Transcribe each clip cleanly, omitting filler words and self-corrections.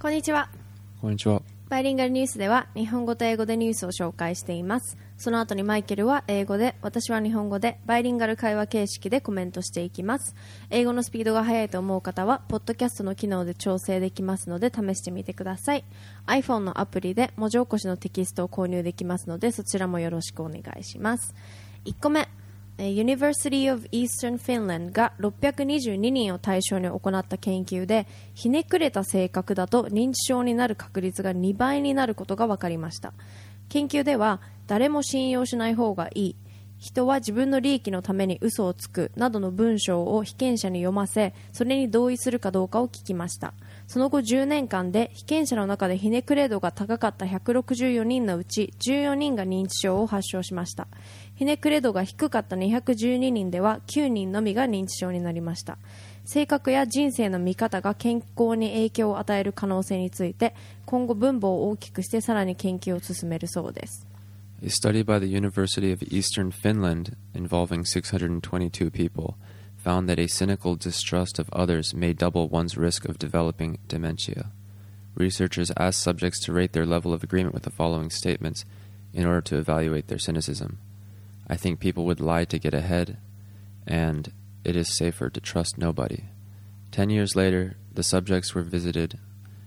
こんにちは。 こんにちは。 バイリンガルニュースでは日本語と英語でニュースを紹介しています。その後にマイケルは英語で、私は日本語でバイリンガル会話形式でコメントしていきます。英語のスピードが速いと思う方はポッドキャストの機能で調整できますので試してみてください。 iPhone のアプリで文字起こしのテキストを購入できますのでそちらもよろしくお願いします。1個目、University of Eastern Finland が622人を対象に行った研究で、ひねくれた性格だと認知症になる確率が2倍になることが分かりました。研究では、誰も信用しない方がいい、人は自分の利益のために嘘をつくなどの文章を被験者に読ませ、それに同意するかどうかを聞きました。その後10年間で被験者の中でひねくれ度が高かった164人のうち14人が認知症を発症しました。ひねくれ度が低かった212人では9人のみが認知症になりました。性格や人生の見方が健康に影響を与える可能性について今後分母を大きくしてさらに研究を進めるそうです。 A study by the University of Eastern Finland involving 622 people found that a cynical distrust of others may double one's risk of developing dementia. Researchers asked subjects to rate their level of agreement with the following statements in order to evaluate their cynicism. I think people would lie to get ahead, and it is safer to trust nobody. 10 years later, the subjects were visited,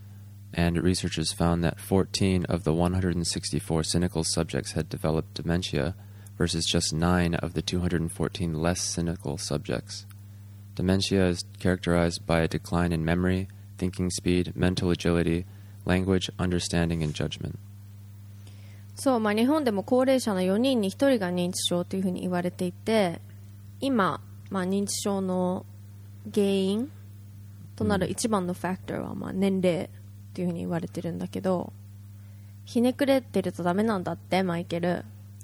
and researchers found that 14 of the 164 cynical subjects had developed dementia versus just 9 of the 214 less cynical subjects. Dementia is characterized by a decline in memory, thinking speed, mental agility, language, understanding, and judgment. そう、日本でも高齢者の4人に1人が認知症というふうに言われていて、今、認知症の原因となる一番のファクターは年齢というふうに言われてるんだけど、ひねくれてるとダメなんだってマイケル。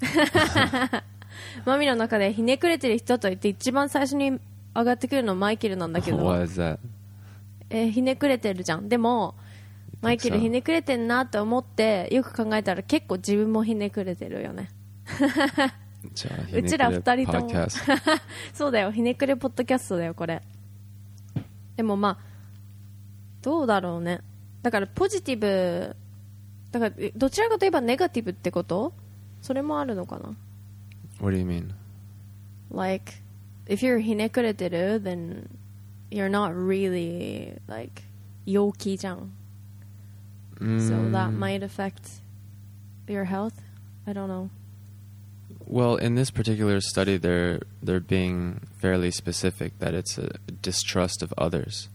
マミの中でひねくれてる人といって一番最初に上がってくるのはマイケルなんだけど。 What is that? ひねくれてるじゃん。でもマイケルひねくれてんなって思ってよく考えたら結構自分もひねくれてるよね。うちら二人ともそうだよ、ひねくれポッドキャストだよこれ。でもどうだろうね。だからポジティブだからどちらかといえばネガティブってこと？それもあるのかな？ What do you mean? Like if you're ひねくれてる then you're not really like 陽気じゃん。So that might affect your health. I don't know. Well, in this particular study, they're being fairly specific that it's a distrust of others.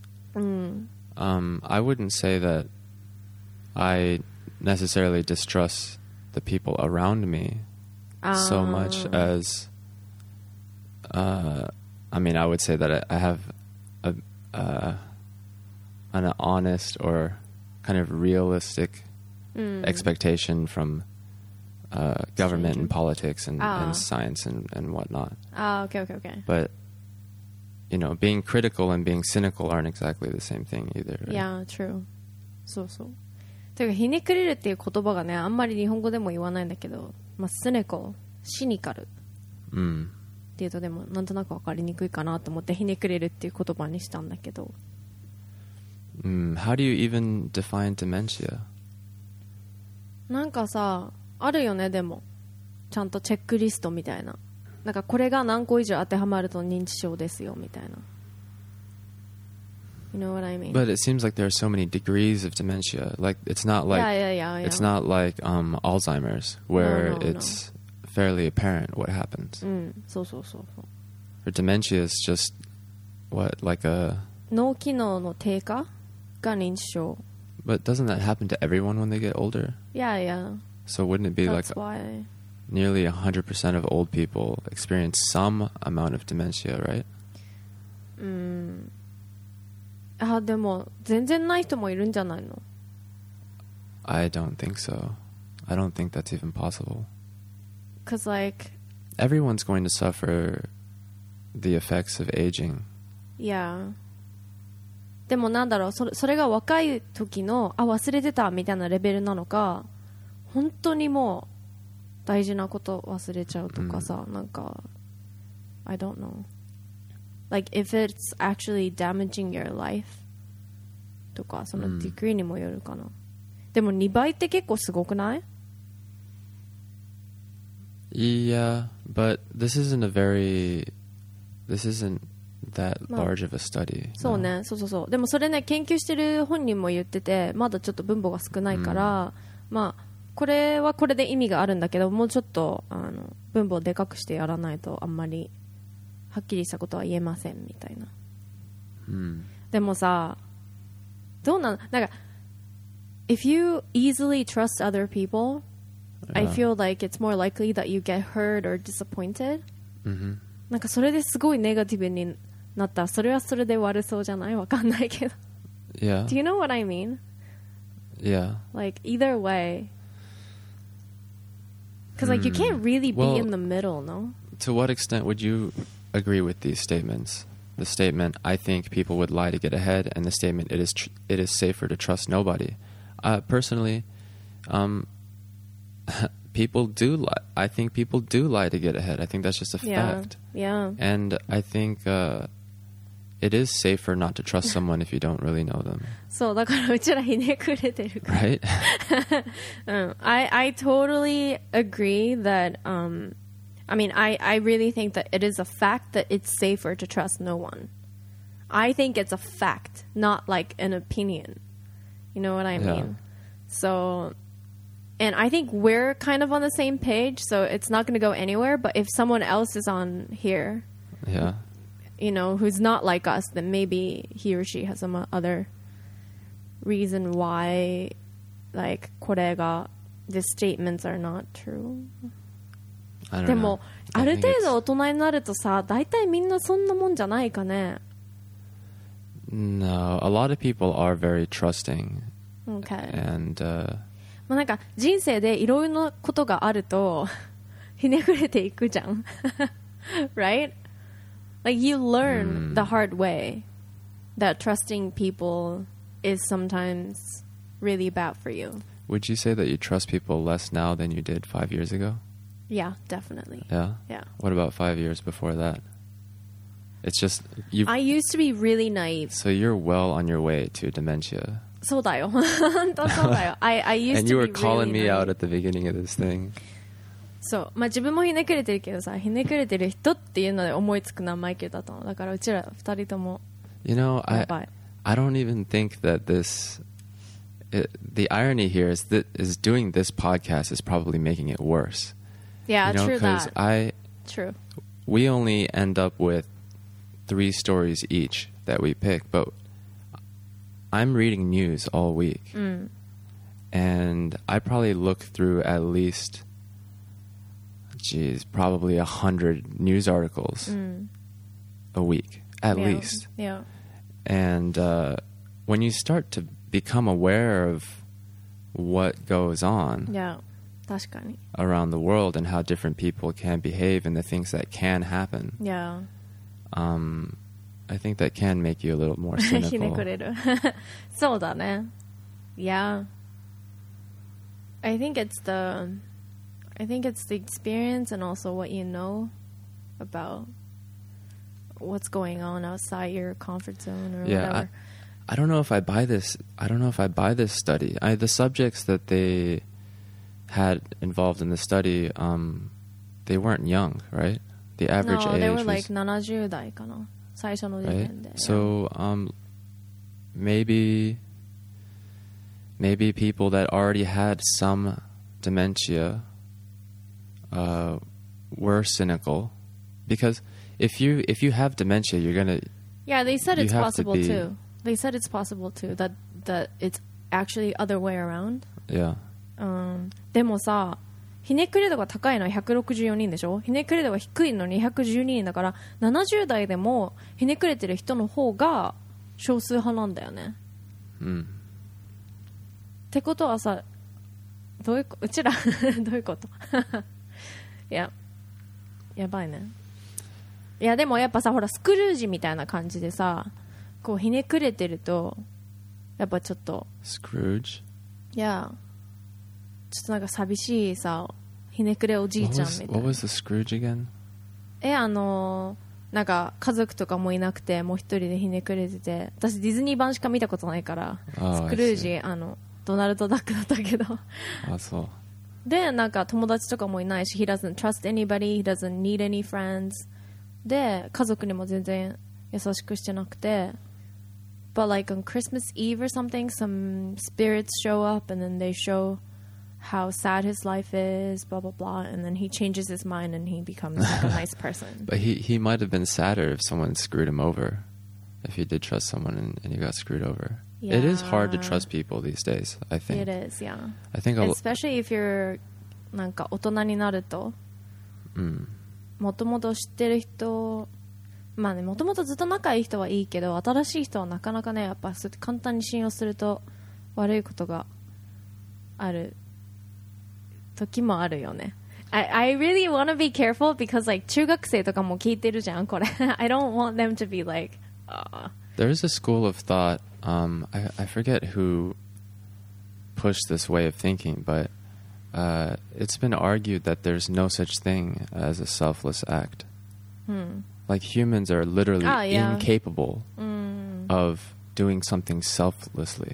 I wouldn't say that I necessarily distrust the people around me so much as, I would say that I have an honest or kind of realistic expectation from government and politics and science and whatnot. Okay. But, being critical and being cynical aren't exactly the same thing either. Right? Yeah, true. そう。というか、ひねくれるっていう言葉がね、あんまり日本語でも言わないんだけど、cynical、シニカルっていうとでもなんとなく分かりにくいかなと思ってひねくれるっていう言葉にしたんだけど。 How do you even define dementia? なんかさ、あるよね。でもちゃんとチェックリストみたいな、なんかこれが何個以上当てはまると認知症ですよみたいな。You know what I mean? But it seems like there are so many degrees of dementia. Like it's not like it's not like Alzheimer's where it's fairly apparent what happens. そう。 For dementia is just what, like a 脳機能の低下が認知症。 But doesn't that happen to everyone when they get older? Yeah. So wouldn't it be That's like why. Nearly 100% of old people experience some amount of dementia, right? でも全然ない人もいるんじゃないの？ I don't think so. I don't think that's even possible. Because like everyone's going to suffer the effects of aging. Yeah. でもなんだろう、それが若い時の忘れてたみたいなレベルなのか、本当にもう大事なこと忘れちゃうとかさ、なんか I don't know. Like if it's actually damaging your life とかそのディグリーにもよるかな、でも2倍って結構すごくない？ Yeah, but this isn't that large of a study. そうね、そうそうそう。でもそれね、研究してる本人も言ってて、まだちょっと分母が少ないから、まあこれはこれで意味があるんだけど、もうちょっと分母をでかくしてやらないとあんまりはっきりしたことは言えませんみたいな。でもさ、どうなの？なんか if you easily trust other people, I feel like it's more likely that you get hurt or disappointed. なんかそれですごいネガティブになったらそれはそれで悪そうじゃない？わかんないけど。 Yeah. Do you know what I mean? Yeah. Like either way. Because like you can't really be in the middle, no? To what extent would you agree with these statements? The statement, I think people would lie to get ahead, and the statement, it is safer to trust nobody. Personally, people do lie. I think people do lie to get ahead. I think that's just a fact. Yeah. And I think it is safer not to trust someone if you don't really know them. そうだからうちらひねくれてるから。 Right? I totally agree that I mean I really think that it is a fact that it's safer to trust no one. I think it's a fact, not like an opinion. You know what I mean? So and I think we're kind of on the same page, so it's not going to go anywhere, but if someone else is on here, you know, who's not like us, then maybe he or she has some other reason why, like, これが the statements are not true. でもある程度大人になるとさ、大体みんなそんなもんじゃないかね。 No, a lot of people are very trusting. Okay. And まあなんか人生でいろいろなことがあるとひねくれていくじゃん。Right? Like you learn the hard way that trusting people is sometimes really bad for you. Would you say that you trust people less now than you did 5 years ago? Yeah, definitely. Yeah? Yeah. What about 5 years before that? It's just I used to be really naive. So you're well on your way to dementia. そうだよ。本当そうだよ。I used to be really naive. And you were calling me out at the beginning of this thing. そう。まあ自分もひねくれてるけどさ、ひねくれてる人っていうので思いつくのはマイケルだったの。だからうちら二人とも。 You know, I don't even think that the irony here is doing this podcast is probably making it worse. Yeah, you know, true that. True. We only end up with 3 stories each that we pick, but I'm reading news all week. And I probably look through at least, probably 100 news articles a week, at least. Yeah. And when you start to become aware of what goes on around the world and how different people can behave and the things that can happen, I think that can make you a little more cynical. ひねくれる。そうだね。Yeah. I think it's the experience and also what you know about what's going on outside your comfort zone or whatever. I don't know if I buy this. I don't know if I buy this study. The subjects that they had involved in the study, they weren't young, right? The average age they were was like 70代かな。最初の時点で。 Right? So maybe people that already had some dementia were cynical, because if you have dementia, you're gonna. Yeah, they said it's possible too. They said it's possible too that it's actually other way around. Yeah. でもさ、ひねくれ度が高いのは164人でしょ。ひねくれ度が低いのに212人だから、70代でもひねくれてる人の方が少数派なんだよね。ってことはさ、うちらどういうことやばいね。いやでもやっぱさ、ほらスクルージみたいな感じでさ、こうひねくれてるとやっぱちょっと Scrooge? いやちょっとなんか寂しいさ、ひねくれおじいちゃんみたいな。 What was the Scrooge again? なんか家族とかもいなくてもう一人でひねくれてて、私ディズニー版しか見たことないから、 あスクルージドナルド・ダックだったけどあ、そう。 でなんか友達とかもいないし He doesn't trust anybody, he doesn't need any friends で家族にも全然優しくしてなくて But like on Christmas Eve or something, some spirits show up and then they show how sad his life is, blah blah blah, and then he changes his mind and he becomes like a nice person. But he might have been sadder if someone screwed him over. If he did trust someone and he got screwed over. Yeah. It is hard to trust people these days, I think. It is, yeah. I think Especially if you're なんか大人になると、もともと知ってる人、まあね、もともとずっと仲いい人はいいけど、新しい人はなかなかね、やっぱそうやって簡単に信用すると悪いことがある時もあるよね。I really want to be careful because like 中学生とかも聞いてるじゃんこれ。I don't want them to be like. There is a school of thought. I forget who pushed this way of thinking, but it's been argued that there's no such thing as a selfless act. Like humans are literally incapable of doing something selflessly.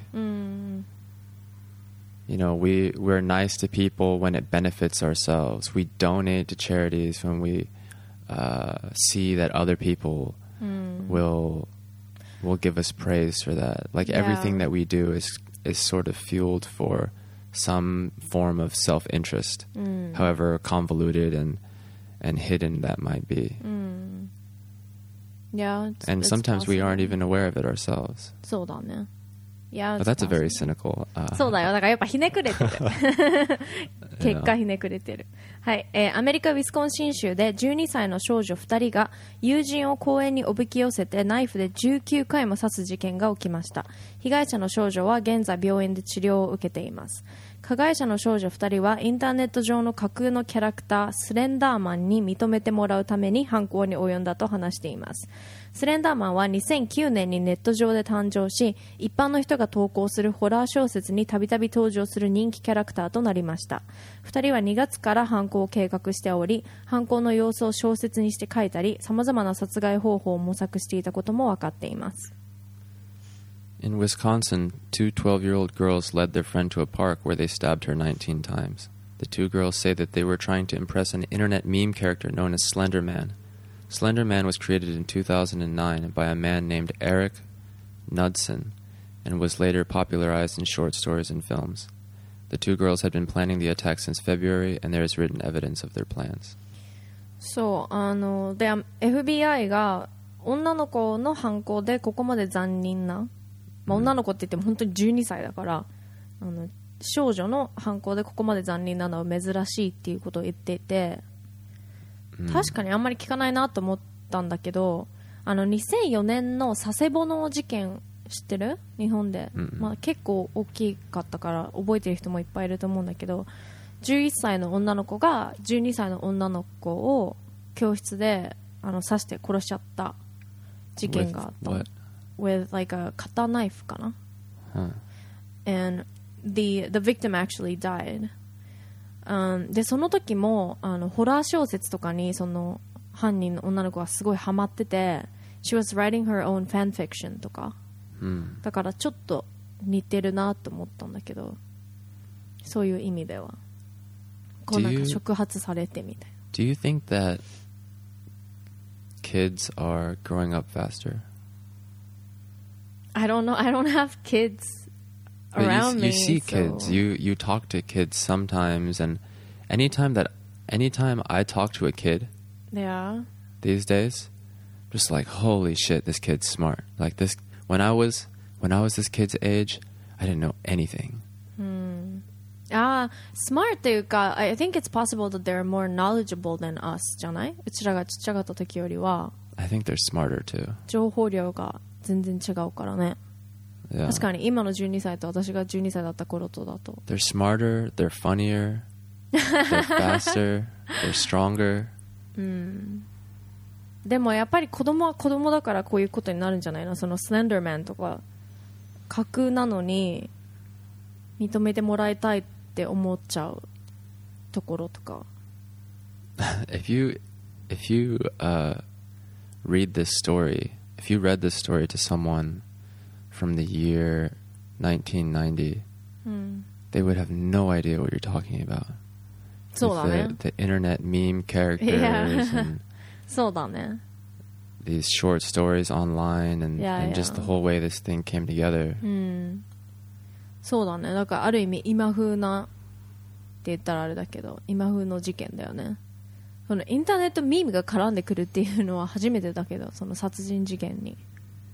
You know, we're nice to people when it benefits ourselves. We donate to charities when we see that other people will give us praise for that. Like everything that we do is sort of fueled for some form of self-interest, however convoluted and hidden that might be. Yeah, and sometimes we aren't even aware of it ourselves. そうだね。Yeah, but that's a very cynical. そうだよ。だからやっぱひねくれてる。結果ひねくれてる。はい、アメリカウィスコンシン州で12歳の少女2人が友人を公園におびき寄せてナイフで19回も刺す事件が起きました。被害者の少女は現在病院で治療を受けています。加害者の少女2人はインターネット上の架空のキャラクタースレンダーマンに認めてもらうために犯行に及んだと話しています。スレンダーマンは2009年にネット上で誕生し、一般の人が投稿するホラー小説にたびたび登場する人気キャラクターとなりました。2人は2月から犯行を計画しており、犯行の様子を小説にして書いたり、様々な殺害方法を模索していたことも分かっています。 In Wisconsin, two 12-year-old girls led their friend to a park where they stabbed her 19 times. The two girls say that they were trying to impress an internet meme character known as Slender Man. Slender Man was created in 2009 by a man named Eric Knudsen and was later popularized in short stories and films. The two girls had been planning the attack since February, and there is written evidence of their plans. そう、で FBI が女の子の犯行でここまで残忍な、女の子って言っても本当に12歳だから、少女の犯行でここまで残忍なのは珍しいっていうことを言っていて、確かにあんまり聞かないなと思ったんだけど、2004年の佐世保の事件知ってる？日本で、結構大きかったから覚えてる人もいっぱいいると思うんだけど、11歳の女の子が12歳の女の子を教室で刺して殺しちゃった事件があった。With like a カタナイフかな、and the victim actually died、でその時もホラー小説とかにその犯人の女の子がすごいハマってて She was writing her own fan fiction とか、だからちょっと似てるなと思ったんだけど、そういう意味ではこうなんか触発されてみたいな。 Do you think that kids are growing up faster? I don't know. I don't have kids around me. You see kids. You talk to kids sometimes, and anytime I talk to a kid, these days, just like holy shit, this kid's smart. Like this, when I was this kid's age, I didn't know anything. Smart というか、I think it's possible that they're more knowledgeable than us じゃない？うちらがちっちゃかった時よりは。 I think they're smarter too. 情報量が全然違うからね。 Yeah. 確かに今の12歳と私が12歳だった頃とだと。 They're smarter, they're funnier, they're faster, they're stronger. でもやっぱり子供は子供だからこういうことになるんじゃないの？そのスレンダーマンとか架空なのに認めてもらいたいって思っちゃうところとか。 If you read this story, if you read this story to someone from the year 1990, they would have no idea what you're talking about. そうだね。 The internet meme characters Yeah. and そうだね。 these short stories online and, Yeah, and just yeah. the whole way this thing came together. そうだね。だからある意味今風なって言ったらあれだけど、今風の事件だよね。そのインターネットミームが絡んでくるっていうのは初めてだけど、その殺人事件に。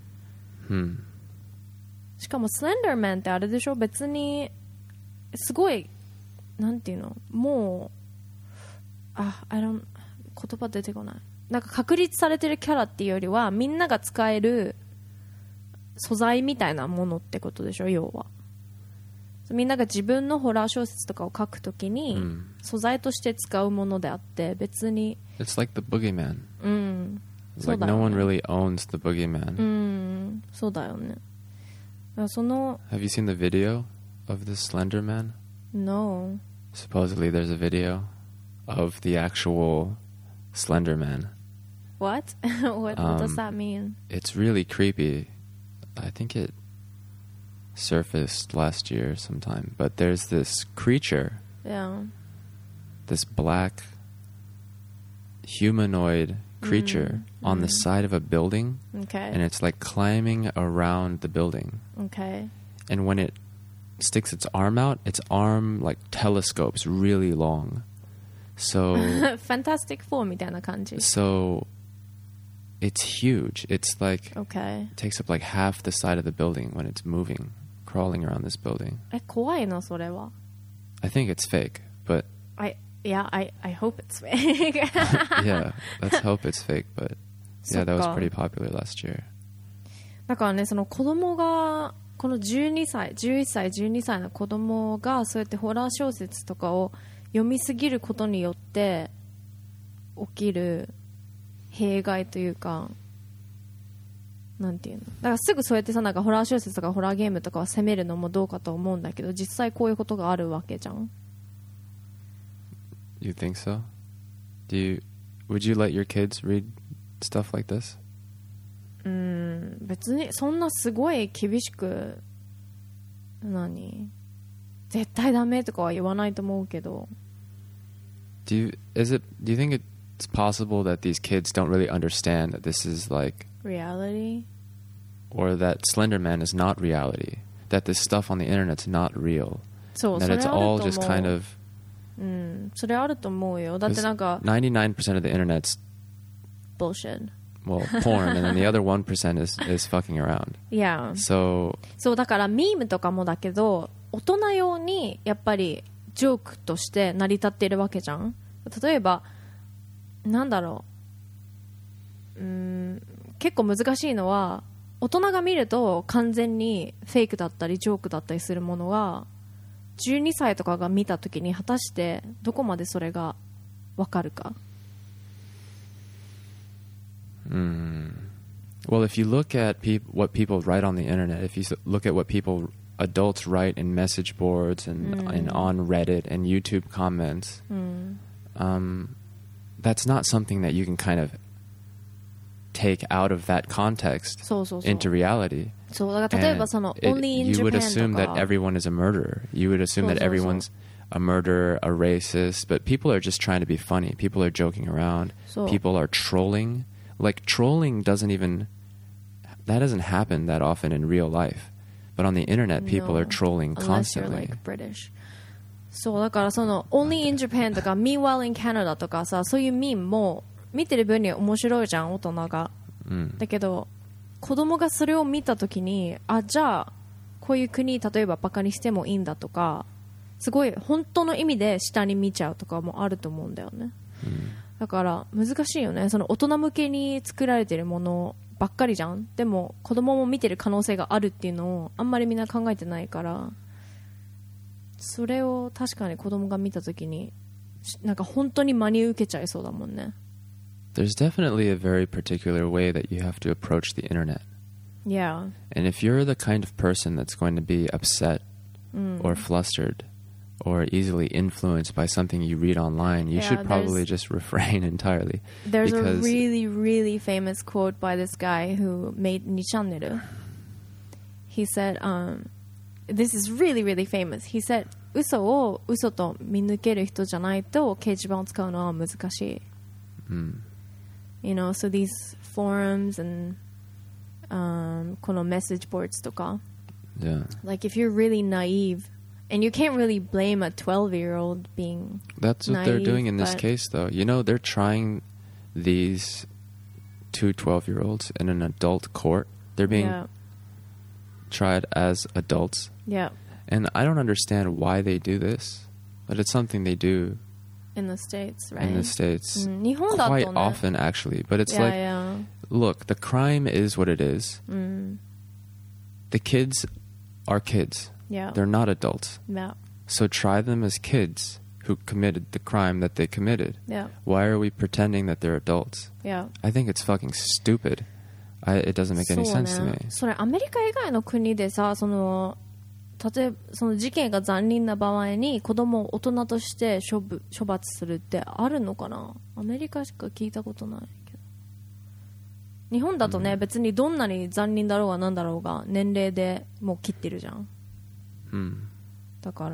しかもスレンダーマンってあれでしょ、別にすごいなんていうの、もう言葉出てこない。なんか確立されてるキャラっていうよりはみんなが使える素材みたいなものってことでしょ、要は。みんなが自分のホラー小説とかを書くときに素材として使うものであって、別に It's like the boogeyman. It's そう like だよ no ね。 one really owns the boogeyman. そうだよね。だからその Have you seen the video of the Slender Man? No Supposedly there's a video of the actual Slender Man. What? What does that mean? It's really creepy. I think it surfaced last year sometime. But there's this creature, Yeah. this black humanoid creature on the side of a building, Okay. and it's like climbing around the building. Okay. And when it sticks its arm out, its arm like telescopes really long. So Fantastic Four みたいな感じ。 so it's huge. It's like Okay. it takes up like half the side of the building when it's moving, crawling around this building. 怖いのそれは。 I think it's fake, but I hope it's fake. yeah, let's hope it's fake. But yeah, that was そっか。 pretty popular last year. だからね、その子供がこの12歳、11歳、12歳の子供がそうやってホラー小説とかを読みすぎることによって起きる弊害というか、なんていうの、だからすぐそうやってさ、なんかホラー小説とかホラーゲームとかは責めるのもどうかと思うんだけど、実際こういうことがあるわけじゃん。 You think so? Would you let your kids read stuff like this? 別にそんなすごい厳しく絶対ダメとかは言わないと思うけど。 Do you think it's possible that these kids don't really understand that this is like, Reality? or that Slender Man is not reality, that this stuff on the internet's not real, そう、 that それ it's あると all 思う。 just kind of それあると思うよ。だってなんか 99% of the internet's bullshit。 well porn, and then the other 1% is fucking around. いや、 So そうだからミームとかもだけど、大人用にやっぱりジョークとして成り立っているわけじゃん。例えばなんだろう、結構難しいのは、大人が見ると完全にフェイクだったりジョークだったりするものが12歳とかが見たときに果たしてどこまでそれがわかるか。 well, if you look at what people write on the internet, if you look at what adults write in message boards and on Reddit and YouTube comments, that's not something that you can kind of take out of that context そうそうそう。 into reality. そうだから例えばその Only in you would assume Japan と that か。 everyone is a murderer. You would assume that そうそうそう。 everyone's a murderer, a racist, but people are just trying to be funny. People are joking around. そう。 People are trolling. Like trolling doesn't happen that often in real life. But on the internet, people are trolling Unless you're constantly. like British. そうだからその Only in Japan とか Meanwhile in Canada とかさ、そういうミームも見てる分には面白いじゃん、大人が。だけど子供がそれを見たときに、じゃあこういう国例えばバカにしてもいいんだとか、すごい本当の意味で下に見ちゃうとかもあると思うんだよね。だから難しいよね。その大人向けに作られてるものばっかりじゃん。でも子供も見てる可能性があるっていうのをあんまりみんな考えてないから、それを確かに子供が見たときになんか本当に真に受けちゃいそうだもんね。 There's definitely a very particular way that you have to approach the internet. Yeah. And if you're the kind of person that's going to be upset or flustered or easily influenced by something you read online, you should probably just refrain entirely. There's a really, really famous quote by this guy who made 2 channel. He said, this is really, really famous. He said, 嘘を嘘と見抜ける人じゃないと掲示板を使うのは難しい。You know, so these forums and この message boards とか Yeah. Like if you're really naive, and you can't really blame a 12-year-old being That's what naive, they're doing in this case, though. You know, they're trying these 2 12-year-olds in an adult court. They're being tried as adults. Yeah. And I don't understand why they do this, but it's something they do in the States, right? in the States. 日本だとね Quite often, actually. But it's like, look, the crime is what it is. The kids are kids. Yeah. They're not adults. Yeah. So try them as kids who committed the crime that they committed. Yeah. Why are we pretending that they're adults? Yeah. I think it's fucking stupid. It doesn't make any sense to me. それアメリカ以外の国でさ、例えばその事件が残忍な場合に子供を大人として処罰するってあるのかな。アメリカしか聞いたことないけど。日本だとね、別にどんなに残忍だろうがなんだろうが年齢でもう切ってるじゃん。だから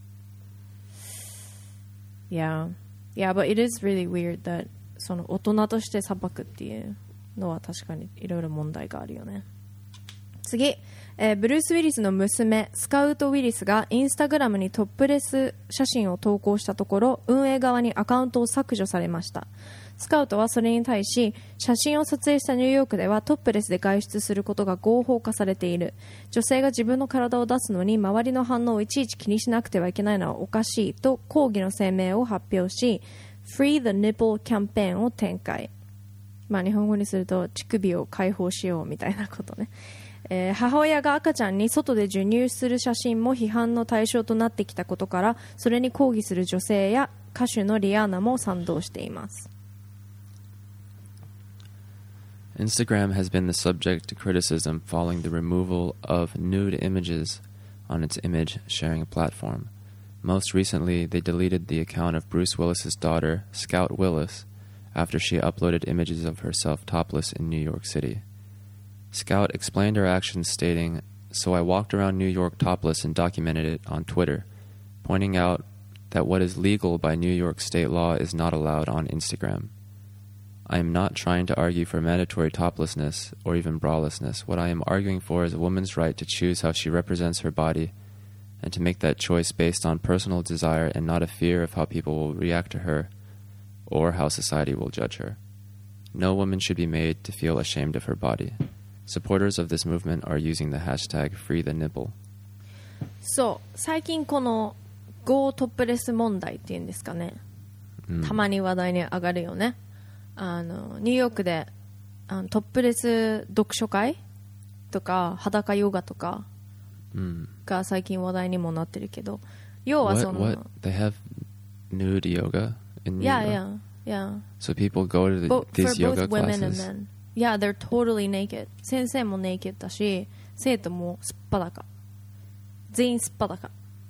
Yeah, but it is really weird that その大人として裁くっていうのは確かにいろいろ問題があるよね。次、ブルース・ウィリスの娘スカウト・ウィリスがインスタグラムにトップレス写真を投稿したところ、運営側にアカウントを削除されました。スカウトはそれに対し、写真を撮影したニューヨークではトップレスで外出することが合法化されている。女性が自分の体を出すのに周りの反応をいちいち気にしなくてはいけないのはおかしいと抗議の声明を発表し、Free the Nipple キャンペーンを展開。まあ日本語にすると乳首を解放しようみたいなことね。母親が赤ちゃんに外で授乳する写真も批判の対象となってきたことから、それに抗議する女性や歌手のリアーナも賛同しています。 Instagram has been the subject to criticism following the removal of nude images on its image sharing platform. Most recently, they deleted the account of Bruce Willis's daughter, Scout Willis, after she uploaded images of herself topless in New York City. Scout explained her actions, stating, "So I walked around New York topless and documented it on Twitter, pointing out that what is legal by New York state law is not allowed on Instagram. I am not trying to argue for mandatory toplessness or even bralessness. What I am arguing for is a woman's right to choose how she represents her body and to make that choice based on personal desire and not a fear of how people will react to her or how society will judge her. No woman should be made to feel ashamed of her body. Supporters of this movement are using the hashtag FreeTheNipple." そう、最近このゴートップレス問題っていうんですかね、たまに話題に上がるよね。ニューヨークでトップレス読書会とか裸ヨガとかが最近話題にもなってるけど、要はその What? They have nude yoga in New York? Yeah. So people go to these for yoga both women and classes? men. Yeah, they're totally naked. 先生も naked だし、生徒もすっぱだか。全員すっぱだか。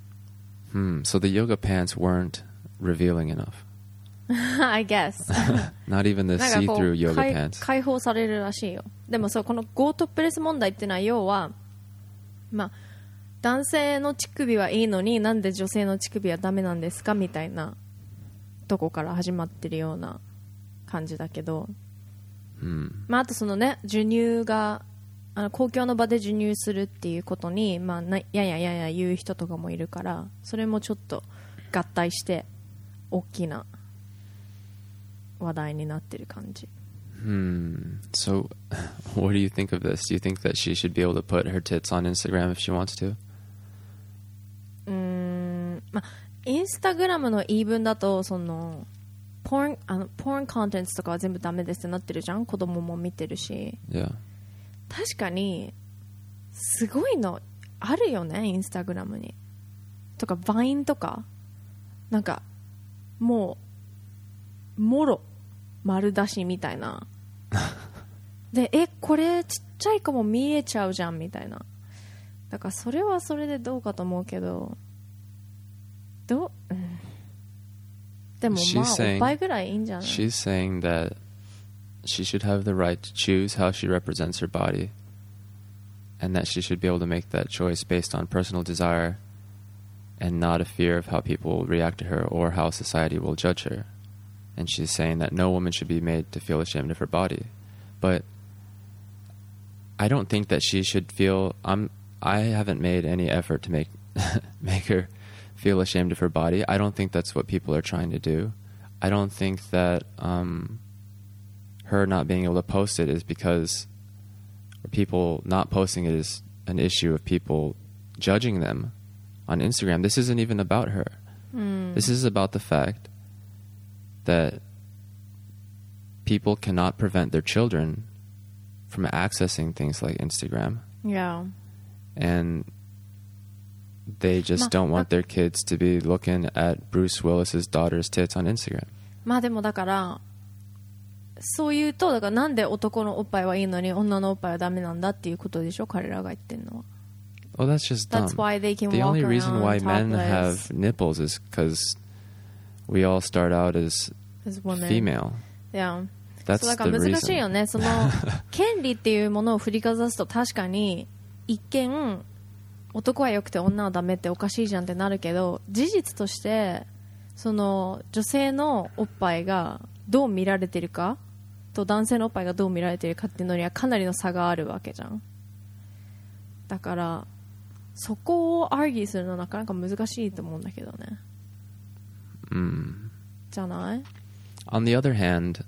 So the yoga pants weren't revealing enough. I guess. Not even the なんかこう see-through yoga pants. 解放されるらしいよ。でもそう、このゴートップレス問題っていうのは要は、まあ、男性の乳首はいいのになんで女性の乳首はダメなんですかみたいなとこから始まってるような感じだけど、まあ、あとそのね、授乳が公共の場で授乳するっていうことに、まあ、やや言う人とかもいるから、それもちょっと合体して大きな話題になってる感じ。 So, what do you think of this? Do you think that she should be able to put her tits on Instagram if she wants to? まあ、インスタグラムの言い分だとそのポーンコンテンツとかは全部ダメですってなってるじゃん。子供も見てるし。 Yeah. 確かにすごいのあるよね、インスタグラムにとかバインとか、なんかもうもろ丸出しみたいなで、これちっちゃい子も見えちゃうじゃんみたいな。だからそれはそれでどうかと思うけど、 でもまあ She's saying- おっぱいぐらいいいんじゃない She's saying that she should have the right to choose how she represents her body, and that she should be able to make that choice based on personal desire and not a fear of how people will react to her or how society will judge her. And she's saying that no woman should be made to feel ashamed of her body. But I don't think that she should feel... I haven't made any effort to make make her feel ashamed of her body. I don't think that's what people are trying to do. I don't think that her not being able to post it is because... or people not posting it is an issue of people judging them on Instagram. This isn't even about her. This is about the fact that people cannot prevent their children from accessing things like Instagram. Yeah. And they just don't want their kids to be looking at Bruce Willis's daughter's tits on Instagram. まあでもだからそう言うとだからなんで男のおっぱいはいいのに女のおっぱいはダメなんだっていうことでしょ彼らが言ってるのは。 Well, that's just dumb. That's why they can The walk only reason around why men topless have nipples is because we all start out as as women. female. Yeah. That's そうだか the ら難しい reason. よね。その権利っていうものを振りかざすと確かに一見男は良くて女はダメっておかしいじゃんってなるけど事実としてその女性のおっぱいがどう見られてるかと男性のおっぱいがどう見られてるかっていうのにはかなりの差があるわけじゃん。だからそこをアーギーするのはなかなか難しいと思うんだけどね。じゃない？ On the other hand,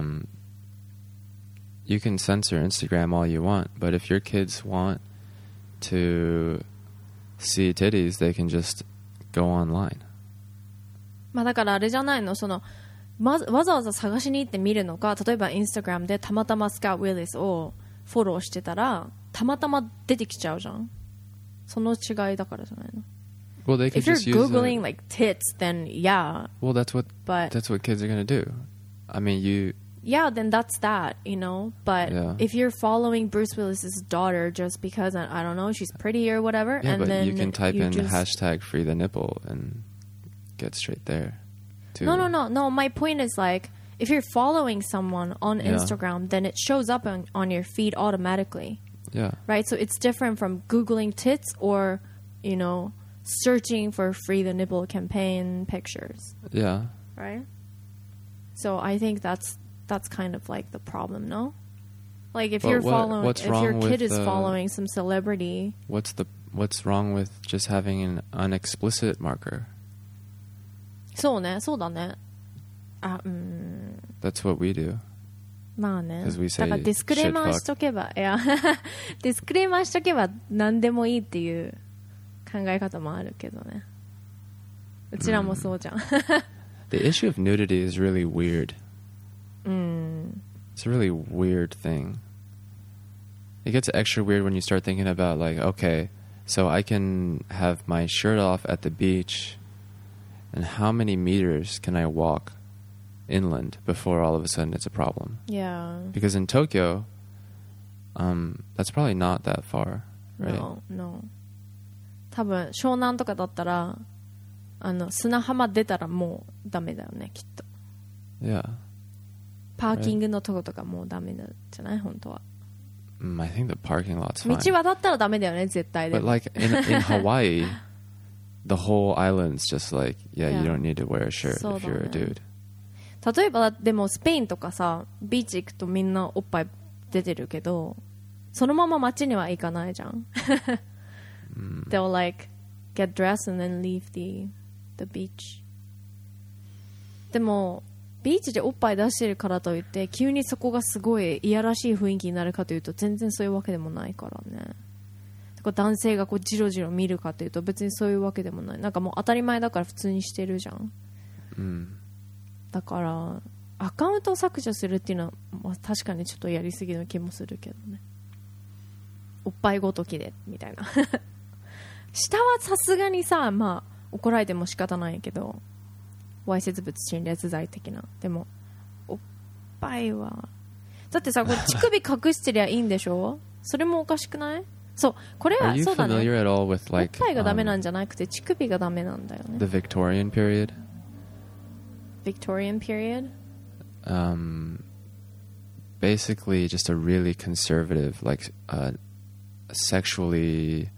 you can censor Instagram all you want, but if your kids want to see titties, they can just go online. まあだからあれじゃないのそのわざわざ探しに行って見るのか例えばインスタグラムでたまたまスカー・ウィリスをフォローしてたらたまたま出てきちゃうじゃんその違いだからじゃないの Well, they could If you're just use googling like tits then yeah Well, that's what but kids are going to do. I mean, yeah then that's that you know but Yeah. if you're following Bruce Willis's daughter just because I don't know she's pretty or whatever yeah, and but then you can type in just... hashtag free the nipple and get straight there. Too. No. My point is like, if you're following someone on Yeah. Instagram, then it shows up on your feed automatically, Yeah. right? So it's different from Googling tits or, you know, searching for free the nipple campaign pictures, Yeah. right? So I think that's kind of like the problem, no? Like if But you're what's if your wrong kid with, is following some celebrity, What's wrong with just having an unexplicit marker? そうだね。 That's what we do. まあね。 Because we だ say からディスクレーマー shit fuck. しとけば、いや、ディスクレーマーしとけば何でもいいっていう考え方もあるけどね。うちらもそうじゃん。 The issue of nudity is really weird. It's a really weird thing. It gets extra weird when you start thinking about like, okay, so I can have my shirt off at the beach, and how many meters can I walk inland before all of a sudden it's a problem? Yeah. Because in Tokyo, that's probably not that far, right? No. 多分湘南とかだったら砂浜出たらもうダメだよねきっと。 Yeah. パーキングのとことかもうダメだじゃない本当は。 I think the parking lot's fine. 道渡ったらダメだよね絶対で But も。 like in Hawaii, the whole island's just like, yeah, Yeah. you don't need to wear a shirt そう if だね。 you're a dude. 例えばでもスペインとかさビーチ行くとみんなおっぱい出てるけどそのまま街には行かないじゃん。They'll like get dressed and then leave the beach. でもビーチでおっぱい出してるからといって急にそこがすごいいやらしい雰囲気になるかというと全然そういうわけでもないからね。男性がこうジロジロ見るかというと別にそういうわけでもない。なんかもう当たり前だから普通にしてるじゃん。だからアカウントを削除するっていうのは、まあ、確かにちょっとやりすぎの気もするけどね。おっぱいごときでみたいな下はさすがにさまあ怒られても仕方ないけどわいせつ物陳列罪的な。でもおっぱいはだってさこれ乳首隠してりゃいいんでしょそれもおかしくないそうこれ Are は you そうだね familiar at all with おっ like ぱいがダメなんじゃなくて乳首がダメなんだよね the Victorian period? Victorian period? Basically just a really conservative, like sexually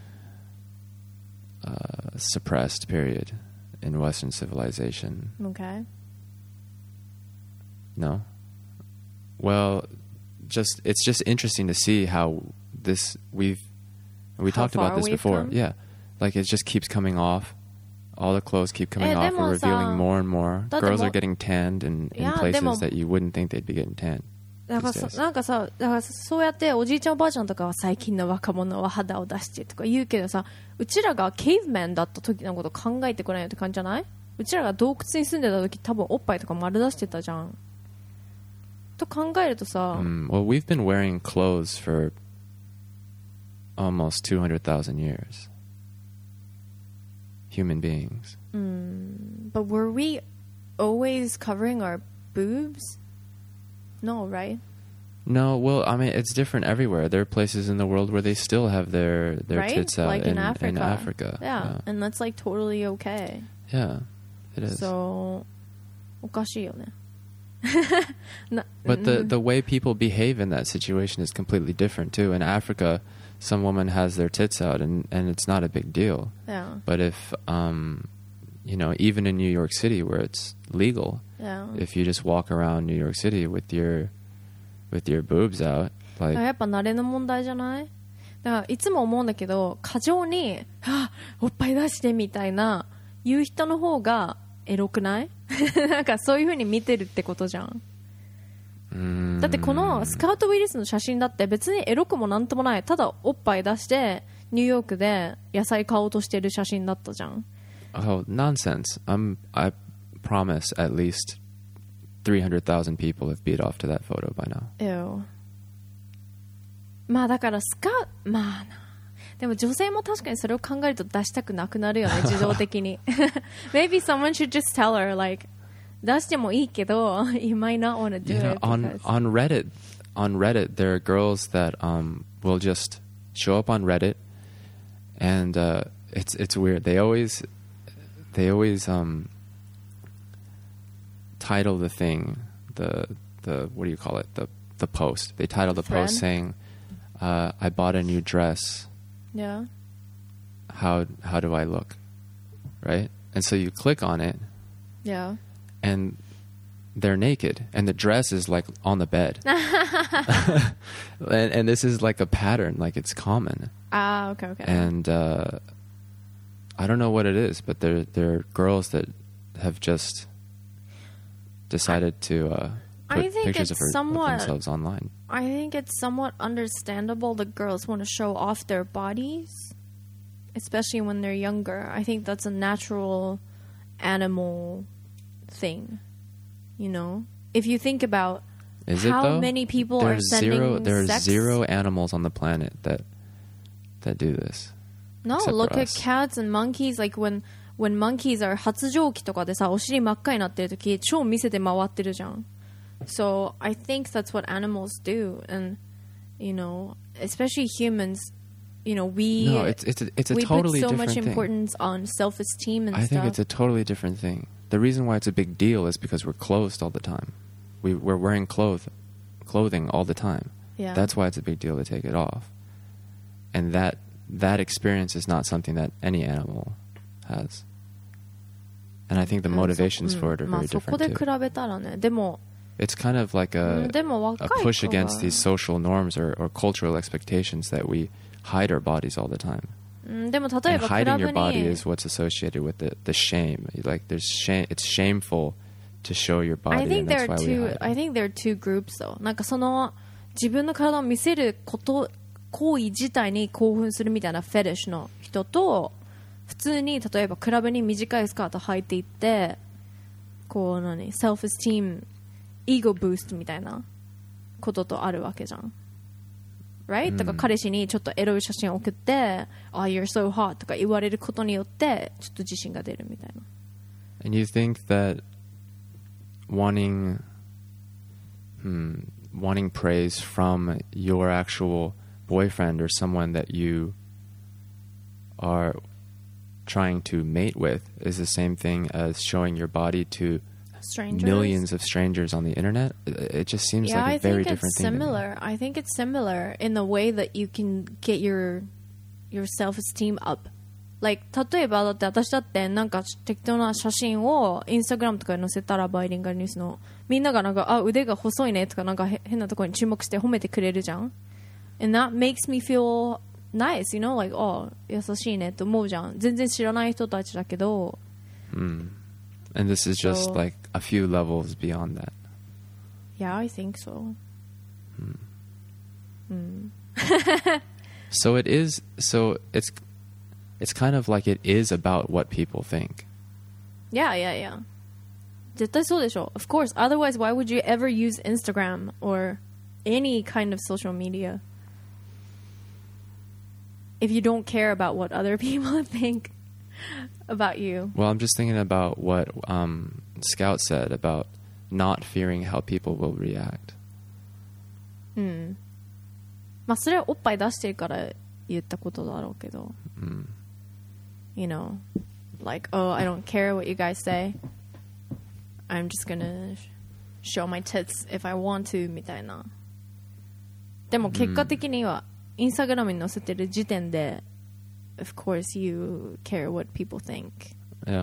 suppressed period in Western civilization. Okay. No? Well, it's just interesting to see how this we How talked about far this we've before. come? Yeah. Like it just keeps coming off. All the clothes keep coming off. でも We're さ revealing more and more. だって Girls も are getting tanned in いや、 places でも that you wouldn't think they'd be getting tanned. だから these days. なんかさだからそうやっておじいちゃんおばあちゃんとかは最近の若者は肌を出してとか言うけどさうちらがケーブマンだった時のこと考えてくれないって感じじゃない？うちらが洞窟に住んでた時多分おっぱいとか丸出してたじゃんと考えるとさ、 Well, we've been wearing clothes for almost 200,000 years. Human beings. But were we always covering our boobs? No, right? No, well, I mean, it's different everywhere. There are places in the world where they still have their Right? tits out Like in Africa. In Africa. Yeah, and that's like totally okay. Yeah, it is. So おかしいよね But the way people behave in that situation is completely different, too. In Africa, some woman has their tits out, and it's not a big deal. Yeah, But if, even in New York City where it's legal, yeah. if you just walk around New York City with your boobs out, だから like やっぱ慣れの問題じゃない？だからいつも思うんだけど過剰におっぱい出してみたいな言う人の方がエロくない？なんかそういう風に見てるってことじゃん。だってこのスカウト・ウィリスの写真だって別にエロくもなんともない。ただおっぱい出してニューヨークで野菜買おうとしてる写真だったじゃん。 Oh, nonsense. I promise at least 300,000 people have beat off to that photo by now. まあだからまあなでも女性も確かにそれを考えると出したくなくなるよね自動的にMaybe someone should just tell her like 出してもいいけど you might not want to do it on Reddit there are girls that will just show up on Reddit and it's weird. They always title the thing the what do you call it the post. They title the post saying I bought a new dress. Yeah. How do I look? Right? And so you click on it. Yeah. And they're naked and the dress is like on the bed. and this is like a pattern, like it's common. Okay. And I don't know what it is, but there are girls that have just decided to put pictures of themselves online. I think it's somewhat understandable that girls want to show off their bodies, especially when they're younger. I think that's a natural animal thing, you know? If you think about how many people are sending there are sex... zero animals on the planet that do this. No, look at cats and monkeys. Like when monkeys are 発情期とかでさ、お尻真っ赤になってる時、超見せて回ってるじゃん。So I think that's what animals do, and you know, especially humans, you know, we it's a we totally put so different much thing. importance on self-esteem and I stuff. think it's a totally different thing. The reason why it's a big deal is because we're clothed all the time. We're wearing clothing all the time. Yeah. That's why it's a big deal to take it off. And that experience is not something that any animal has. And I think the motivations for it are very そこ different で too. 比べたらね、でも It's kind of like a でも若い子は push against these social norms or cultural expectations that we hide our bodies all the time. でも例え And ばクラ hiding ブ your body に is what's associated with the shame. Like there's shame. It's shameful to show your body, I think and that's why we hide. I think there are two groups though. なんかその自分の体を見せる行為自体に興奮するみたいなフェティッシュの人と、普通に例えばクラブに短いスカート履いていってこうセルフエスティームイーゴブーストみたいなこととあるわけじゃん right? だから彼氏にちょっとエロい写真を送ってoh you're so hot とか言われることによってちょっと自信が出るみたいな And you think that wanting praise from your actual boyfriend or someone that you are trying to mate with is the same thing as showing your body to Strangers? millions of strangers on the internet. It just seems like a very different thing. Similar. I think it's similar in the way that you can get your self-esteem up. Like 例えばだって私だってなんか適当な写真をインスタグラムとかに載せたらバイリンガルニュースのみんながなんかあ腕が細いねとかなんか変なところに注目して褒めてくれるじゃん。And that makes me feel nice, you know, like 優しいねって思うじゃん。全然知らない人たちだけど。 And this is just like a few levels beyond that. Yeah, I think so. So it's kind of like it is about what people think. Yeah. 絶対そうでしょ。Of course. Otherwise, why would you ever use Instagram or any kind of social media if you don't care about what other people think about you? Well, I'm just thinking about what Scout said about not fearing how people will react. まあそれはおっぱい出してるから言ったことだろうけど。You know, like, I don't care what you guys say. I'm just gonna show my tits if I want to みたいな。でも結果的にはインスタグラムに載せてる時点で、of course you care what people think. Yeah.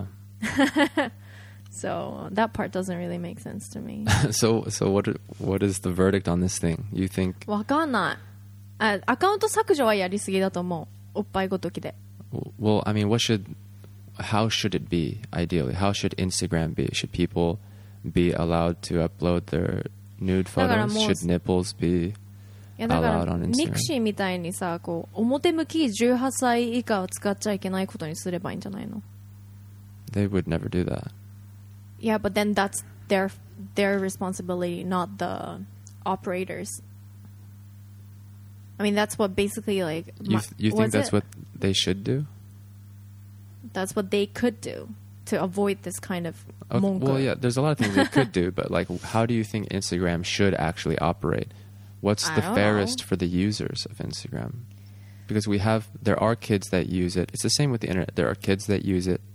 So that part doesn't really make sense to me. So what is the verdict on this thing? You think? わかんない。アカウント削除はやりすぎだと思う。おっぱいごときで。 Well, I mean, how should it be, ideally? How should Instagram be? Should people be allowed to upload their nude photos? Should nipples be allowed on Instagram? ミクシーみたいにさ、こう、表向き18歳以下を使っちゃいけないことにすればいいんじゃないの？ They would never do that. Yeah, but then that's their responsibility, not the operators. I mean, that's what basically like... You think that's what they should do? That's what they could do to avoid this kind of mongo. Well, yeah, there's a lot of things they could do, but like, how do you think Instagram should actually operate? What's the fairest for the users of Instagram? Because there are kids that use it. It's the same with the internet. There are kids that use it.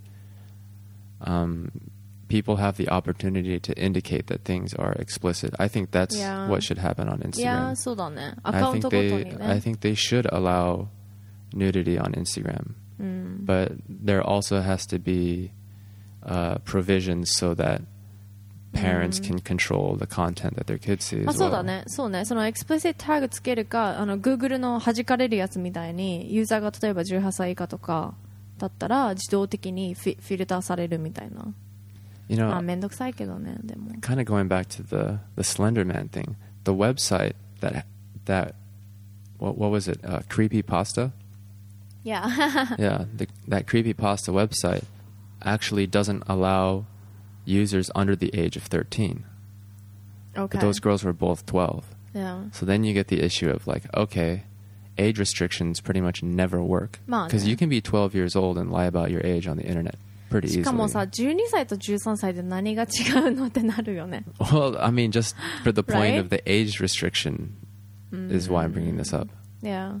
People have the opportunity to indicate that things are explicit. I think that's what should happen on Instagram. Yeah, そうだね。アカウントごとにね。 I think they should allow nudity on Instagram. But there also has to be provisions so that parents can control the content that their kids see as well. そうだね。そうね。その explicit tag つけるか、Google の弾かれるやつみたいに、ユーザーが例えば18歳以下とかだったら自動的にフィルターされるみたいな。 You know, まあめんどくさいけどね、でも。 Kind of going back to the Slender Man thing, the website that what was it? Creepypasta? Yeah. Yeah, that Creepypasta website actually doesn't allow users under the age of 13. Okay. But those girls were both 12. Yeah. So then you get the issue of like, okay, age restrictions pretty much never work. Because you can be 12 years old and lie about your age on the internet. しかもさ、12歳と13歳で何が違うのってなるよね。 Well, I mean, just for the point of the age restriction is why I'm bringing this up. Yeah.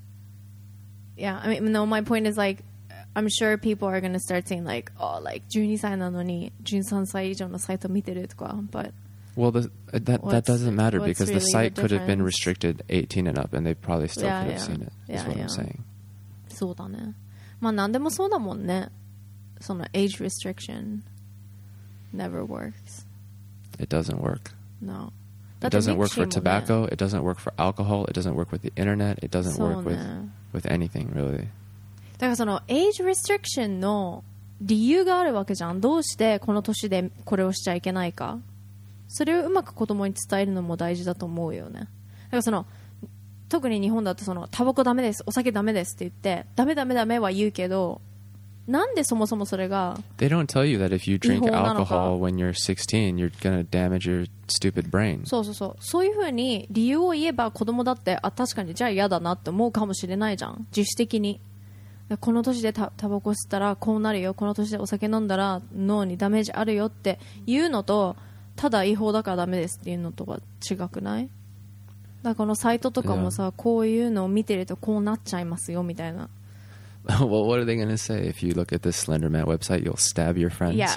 Yeah, I mean, no, my point is like, I'm sure people are going to start saying like, oh, like 12歳なのに13歳以上のサイト見てるとか、but well, that doesn't matter because the really site could have been difference? restricted 18 and up and they probably still could have seen it. That's what I'm saying. そうだね。まあ何でもそうだもんね。その age restriction never works. It doesn't work. No. It doesn't work for tobacco. It doesn't work for alcohol. It doesn't work with the internet. It doesn't work with anything really. だからその age restriction の理由があるわけじゃん。どうしてこの年でこれをしちゃいけないか。それをうまく子供に伝えるのも大事だと思うよね。だからその特に日本だとそのタバコダメです、お酒ダメですって言ってダメダメダメは言うけど、なんでそもそもそれが They don't tell you that if you drink alcohol when you're 16, you're gonna damage your stupid brain. そうそうそう。そういうふうに理由を言えば子供だって確かにじゃあ嫌だなって思うかもしれないじゃん。自主的に。この年でタバコ吸ったらこうなるよ、この年でお酒飲んだら脳にダメージあるよっていうのと、ただ違法だからダメですっていうのとは違くない？ だからこのサイトとかもさ、こういうのを見てるとこうなっちゃいますよみたいな。 Well, what are they going to say? If you look at this Slenderman website, you'll stab your friends. Yeah.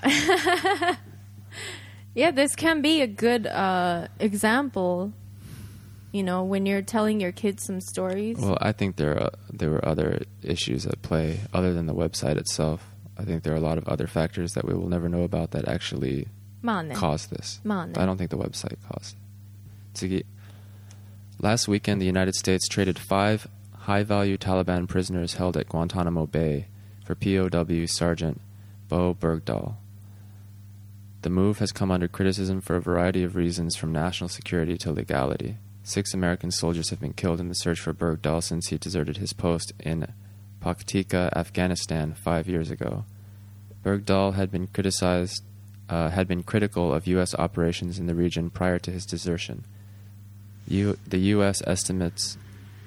Yeah, this can be a good example, you know, when you're telling your kids some stories. Well, I think there were other issues at play other than the website itself. I think there are a lot of other factors that we will never know about that actually まあね。 caused this. まあね。 I don't think the website caused it. 次. Last weekend, the United States traded 5 high-value Taliban prisoners held at Guantanamo Bay for POW Sergeant Bo Bergdahl. The move has come under criticism for a variety of reasons, from national security to legality. 6 American soldiers have been killed in the search for Bergdahl since he deserted his post in Paktika, Afghanistan 5 years ago. Bergdahl had been critical of U.S. operations in the region prior to his desertion. The U.S. estimates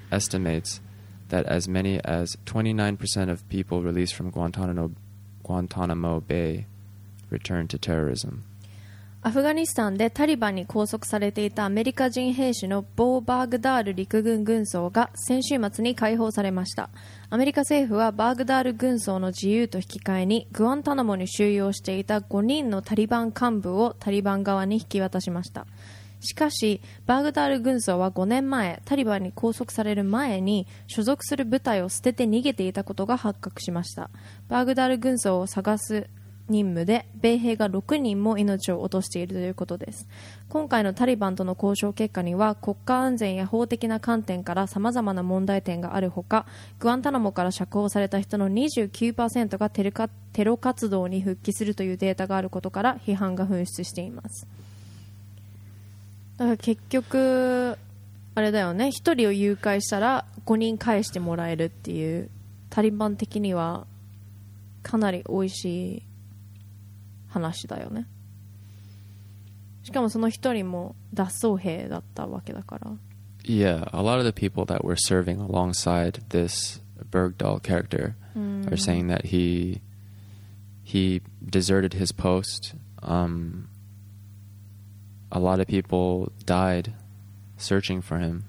that as many as 29% of people released from Guantanamo Bay returned to terrorism. アフガニスタンでタリバンに拘束されていたアメリカ人兵士のボー・バーグダール陸軍軍曹が先週末に解放されました。アメリカ政府はバーグダール軍曹の自由と引き換えにグアンタナモに収容していた5人のタリバン幹部をタリバン側に引き渡しました。しかしバーグダール軍曹は5年前タリバンに拘束される前に所属する部隊を捨てて逃げていたことが発覚しました。バーグダール軍曹を探す任務で米兵が6人も命を落としているということです。今回のタリバンとの交渉結果には国家安全や法的な観点から様々な問題点があるほか、グアンタナモから釈放された人の 29% がテロ活動に復帰するというデータがあることから批判が噴出しています。だから結局あれだよね、1人を誘拐したら5人返してもらえるっていう、タリバン的にはかなり美味しい話だよね。しかもその一人も脱走兵だったわけだから。 Yeah, a lot of the people that were serving alongside this Bergdahl character are saying that he deserted his post. A lot of people died searching for him.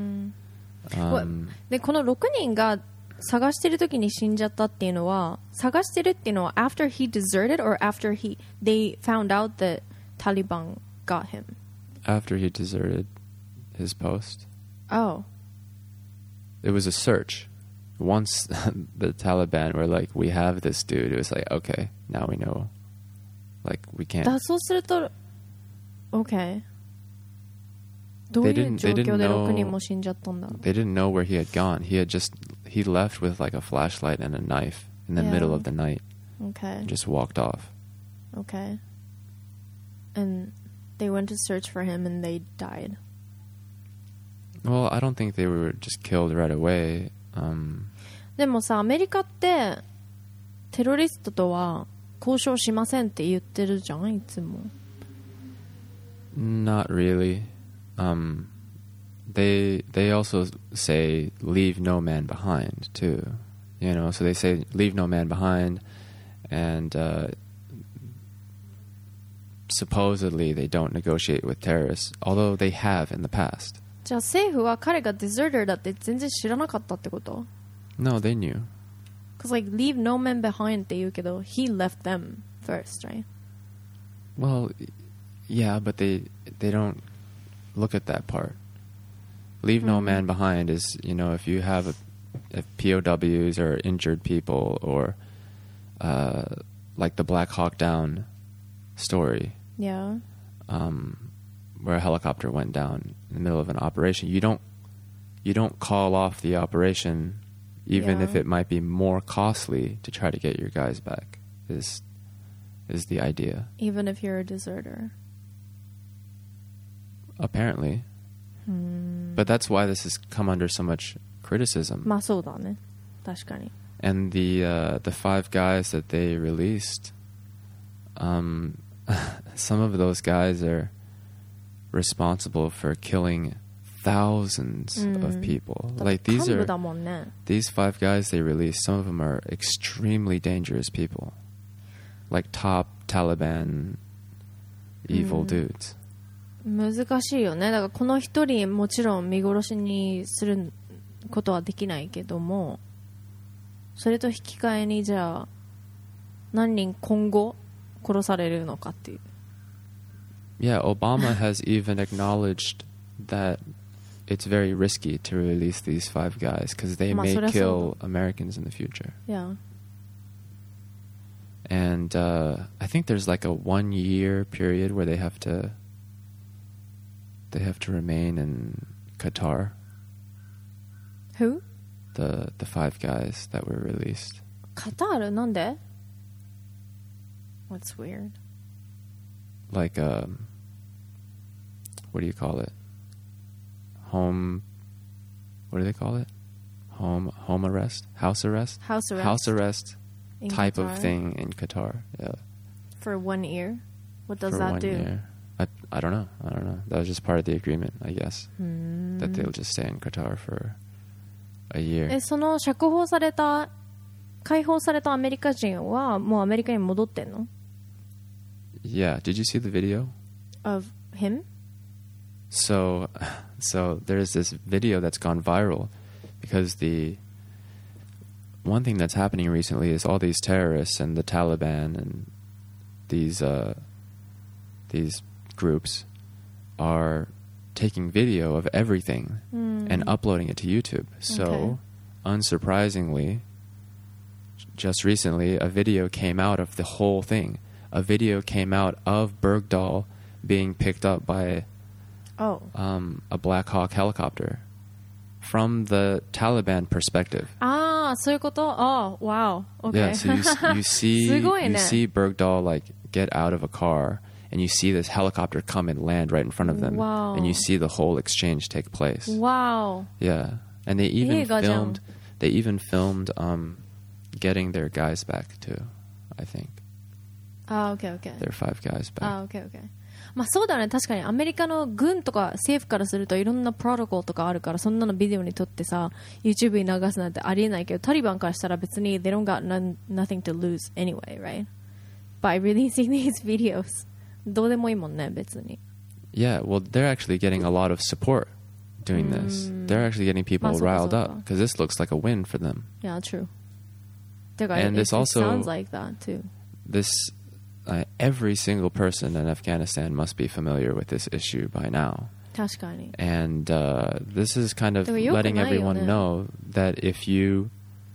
でこの6人が探してる時に死んじゃったっていうのは、探してるっていうのは after he deserted or after they found out that Taliban got him? After he deserted his post. Oh. It was a search. Once the Taliban were like, we have this dude, it was like, okay, now we know. Like, we can't. 脱走すると OK。どういう状況で6人も死んじゃったんだろう。 They didn't know where he had gone. He left with like a flashlight and a knife in the middle of the night. Okay. And just walked off. Okay. And they went to search for him and they died. Well, I don't think they were just killed right away. でもさ、アメリカってテロリストとは交渉しませんって言ってるじゃん、いつも。 Not really. They also say leave no man behind too, you know. So they say leave no man behind, and supposedly they don't negotiate with terrorists, although they have in the past. じゃあ政府は彼がデザーターだって全然知らなかったってこと？ No, they knew. Because like leave no man behind って言うけど he left them first, right? Well, yeah, but they don't look at that part. Leave no man behind is, you know, if you have if POWs or injured people or like the Black Hawk Down story. Yeah. Where a helicopter went down in the middle of an operation. You don't call off the operation even if it might be more costly to try to get your guys back. Is the idea. Even if you're a deserter. Apparently. But that's why this has come under so much criticism. まあそうだね。確かに。 And the 5 guys that they released, some of those guys are responsible for killing thousands of people. Like these 幹部だもんね。 these 5 guys they released, some of them are extremely dangerous people. Like top Taliban evil dudes. 難しいよね。だからこの一人もちろん見殺しにすることはできないけども、それと引き換えにじゃあ何人今後殺されるのかっていう。 Yeah, Obama has even acknowledged that it's very risky to release these 5 guys because they may kill Americans in the future. Yeah. And I think there's like a 1-year period where they have to remain in Qatar. Who? The 5 guys that were released. カタールなんで What's weird? Like what do you call it? Home. What do they call it? Home arrest? House arrest? House arrest. House arrest In type Qatar? of thing in Qatar. Yeah. For 1 year? What does For that 1 do? year. I don't know. That was just part of the agreement, I guess. That they'll just stay in Qatar for a year. その釈放された解放されたアメリカ人はもうアメリカに戻ってんの Yeah. Did you see the video? Of him? So there's this video that's gone viral because the one thing that's happening recently is all these terrorists and the Taliban and these groups are taking video of everything and uploading it to YouTube. So, unsurprisingly, just recently, a video came out of the whole thing. A video came out of Bergdahl being picked up by Oh. a Black Hawk helicopter from the Taliban perspective. ああ、そういうこと Oh, wow. Okay. Yeah, so you see すごいね。 you see Bergdahl like get out of a car and you see this helicopter come and land right in front of them. Wow. And you see the whole exchange take place. Wow. Yeah. And they even 映画じゃん。 filmed getting their guys back too, I think. ああ、OK, OK. Their 5 guys back. ああ、OK, OK. まあそうだね、確かにアメリカの軍とか政府からするといろんなプロトコルとかあるから、そんなのビデオに撮ってさ YouTube に流すなんてありえないけど、タリバンからしたら別に they don't got nothing to lose anyway, right? By releasing these videos どうでもいいもんね、別に。 Yeah, well, they're actually getting a lot of support doing this. They're actually getting people まあそうか、 riled そうか。 up because this looks like a win for them. Yeah, true. てか And it this also- sounds like that too. This every single person in Afghanistan must be familiar with this issue by now. 確かに。 And this is kind of でもよくないよね。 letting everyone know that if you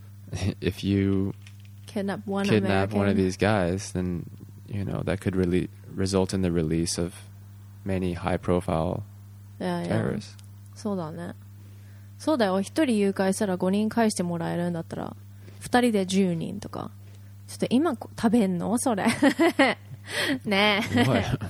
Kidnap one kidnap American. one of these guys, then that could really result in the release of many high-profile Yeah, yeah. terrorists. そうだね。そうだよ、一人誘拐したら5人返してもらえるんだったら2人で10人とか。ちょっと今食べんのそれねえ What?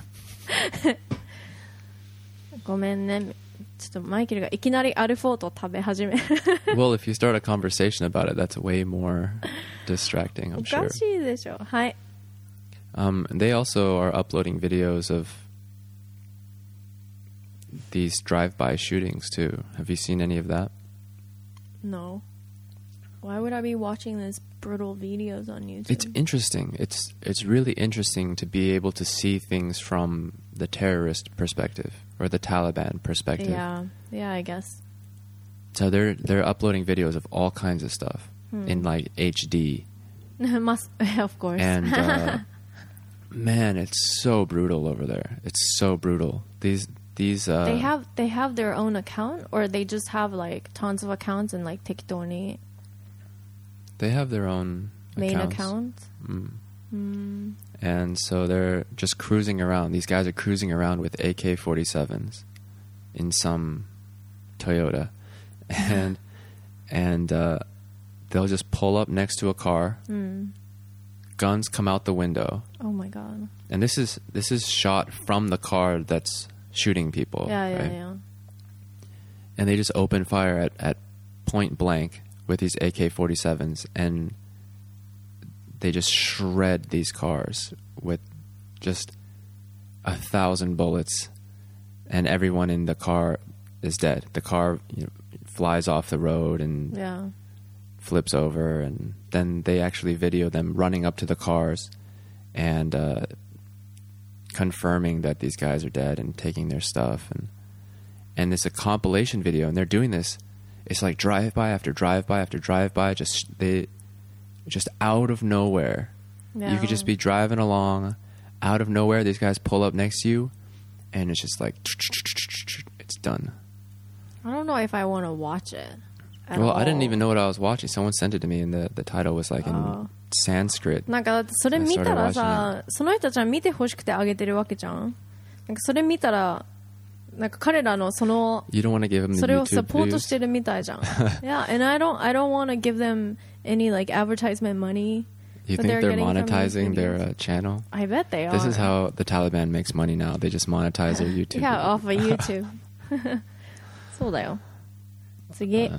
ごめんね、ちょっとマイケルがいきなりアルフォートを食べ始める Well, if you start a conversation about it, that's way more distracting, お I'm sure. かしいでしょ。はい。 They also are uploading videos of these drive-by shootings too. Have you seen any of that? No. Why would I be watching these brutal videos on YouTube? It's interesting. It's really interesting to be able to see things from the terrorist perspective or the Taliban perspective. Yeah, I guess. So they're uploading videos of all kinds of stuff in like HD. Of course. And man, it's so brutal over there. It's so brutal. These they have their own account, or they just have like tons of accounts and like 適当に they have their own main accounts. account. And so they're just cruising around. These guys are cruising around with AK-47s in some Toyota. And they'll just pull up next to a car. Guns come out the window. Oh my god. And this is shot from the car that's shooting people. Yeah. And they just open fire at point blank with these AK-47s, and they just shred these cars with just 1,000 bullets, and everyone in the car is dead. The car flies off the road and flips over, and then they actually video them running up to the cars and confirming that these guys are dead and taking their stuff, and it's a compilation video, and they're doing this. It's like drive-by after drive-by after drive-by, just out of nowhere. Yeah. You could just be driving along, out of nowhere, these guys pull up next to you, and it's just like, it's done. I don't know if I want to watch it. Well, I didn't even know what I was watching. Someone sent it to me, and the title was like in Sanskrit. なんかだってそれ見たらさ、その人たちは見てほしくてあげてるわけじゃん。なんかそれ見たら、なんか彼らのその You don't want to give them the それを YouTube サポート views? してるみたいじゃん。Yeah, and I don't want to give them any like advertisement money. You that think they're getting from these monetizing their videos. channel? I bet they are. This is how the Taliban makes money now. They just monetize their YouTube. Yeah, videos. off of YouTube. そうだよ。次。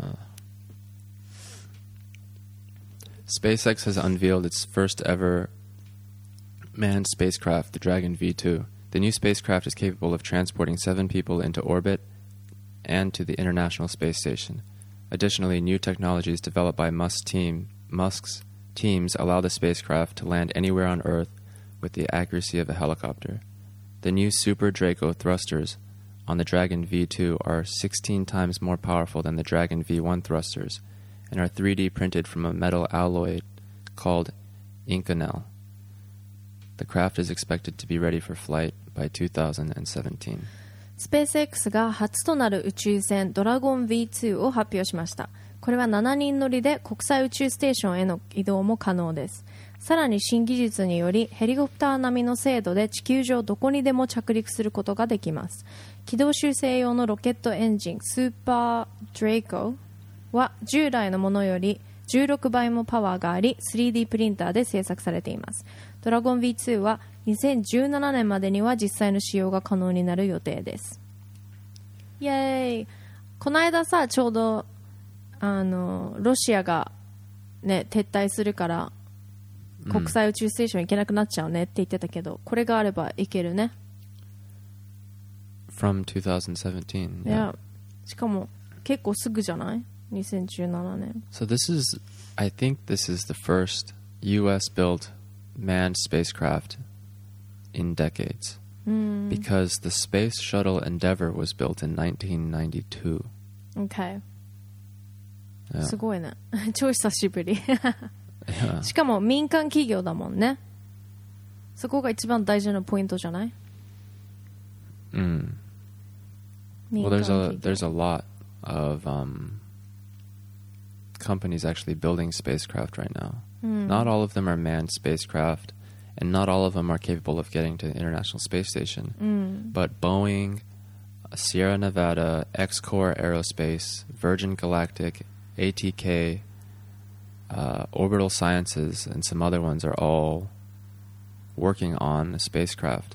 SpaceX has unveiled its first ever manned spacecraft, the Dragon V2. The new spacecraft is capable of transporting 7 people into orbit and to the International Space Station. Additionally, new technologies developed by Musk's teams allow the spacecraft to land anywhere on Earth with the accuracy of a helicopter. The new Super Draco thrusters on the Dragon V2 are 16 times more powerful than the Dragon V1 thrusters and are 3D printed from a metal alloy called Inconel. The craft is expected to be ready for flight by 2017. スペース X が初となる宇宙船ドラゴン V2 を発表しました。これは7人乗りで国際宇宙ステーションへの移動も可能です。さらに新技術によりヘリコプター並みの精度で地球上どこにでも着陸することができます。軌道修正用のロケットエンジンスーパードレイコは従来のものより16倍もパワーがあり 3D プリンターで製作されています。ドラゴン V2 は2017年までには実際の使用が可能になる予定です。イエーイ。この間さちょうどロシアがね撤退するから国際宇宙ステーション行けなくなっちゃうねって言ってたけど、これがあれば行けるね。 From 2017. Yeah. しかも結構すぐじゃない ?2017 年。 So I think this is the first U.S.-built manned spacecraft in decades. Because the Space Shuttle Endeavour was built in 1992. Okay. Yeah. すごいね。超久しぶり。 Yeah. しかも民間企業だもんね。そこが一番大事なポイントじゃない？ Well, 民間企業。 there's a lot of companies actually building spacecraft right now. Not all of them are manned spacecraft, and not all of them are capable of getting to the International Space Station. But Boeing, Sierra Nevada, X-Core Aerospace, Virgin Galactic, ATK, Orbital Sciences, and some other ones are all working on a spacecraft.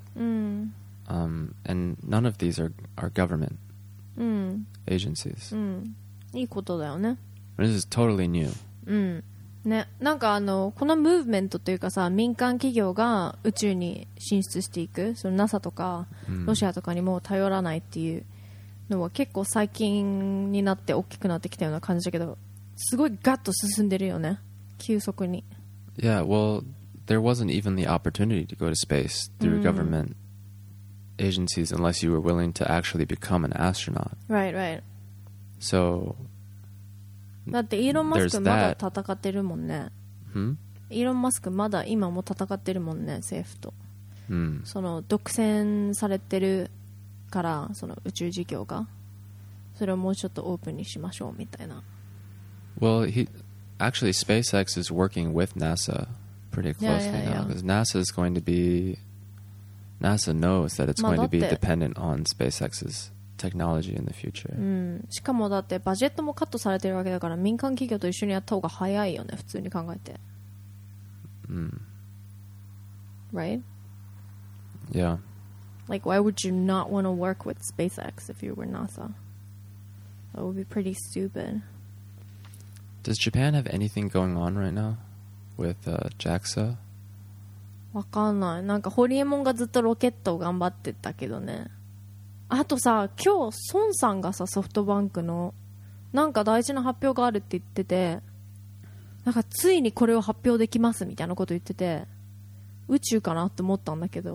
And none of these are government agencies. いいことだよね。 This is totally new. ね、なんかこのムーブメントというかさ、民間企業が宇宙に進出していく、その NASA とかロシアとかにも頼らないっていうのは結構最近になって大きくなってきたような感じだけど、すごいガッと進んでるよね、急速に。 Yeah, well, there wasn't even the opportunity to go to space through government agencies unless you were willing to actually become an astronaut. Right, right. So, だってイーロン・マスク there's まだ that. 戦ってるもんね。 hmm? イーロン・マスクまだ今も戦ってるもんね、政府と。その独占されてるからその宇宙事業がそれをもうちょっとオープンにしましょうみたいな。 Well, actually SpaceX is working with NASA pretty closely now because NASA is going to be NASA knows that it's going to be dependent on SpaceX's technology in the future. しかもだってバジェットもカットされてるわけだから民間企業と一緒にやった方が早いよね、普通に考えて。Right? Yeah. Like, why would you not want to work with SpaceX if you were NASA? That would be pretty stupid. Does Japan have anything going on right now with JAXA? わかんない。なんかホリエモンがずっとロケットを頑張ってたけどね。あとさ、今日孫さんがさ、ソフトバンクのなんか大事な発表があるって言ってて、なんかついにこれを発表できますみたいなこと言ってて、宇宙かなって思ったんだけど、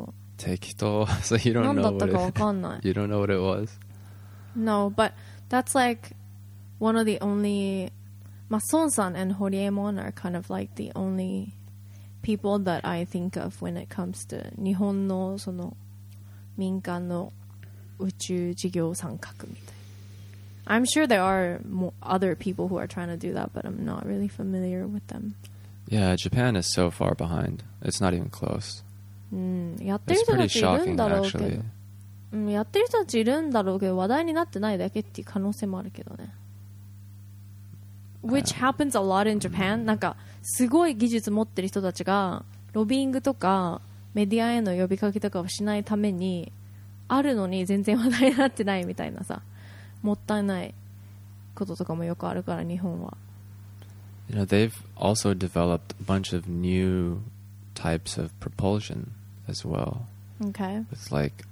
Tekito. So you don't 何 know だった what かわ it, かんない。 you don't know what it was? No, but that's like one of the only... まあ、孫さん and ホリエモン are kind of like the only people that I think of when it comes to 日本のその民間の宇宙事業参画みたいな。I'm sure there are other people who are trying to do that, but I'm not really familiar with them. Yeah, Japan is so far behind. It's not even close. やってる It's 人た pretty ちいるん shocking, だろうけ actually. ど、やってる人たちいるんだろうけど話題になってないだけっていう可能性もあるけどね。Which happens a lot in Japan. なんかすごい技術持ってる人たちがロビーイングとかメディアへの呼びかけとかをしないためにあるのに全然話題になってないみたいなさ、もったいないこととかもよくあるから日本は。 You know, they've also developed a bunch of new types of propulsion as well. Okay. With like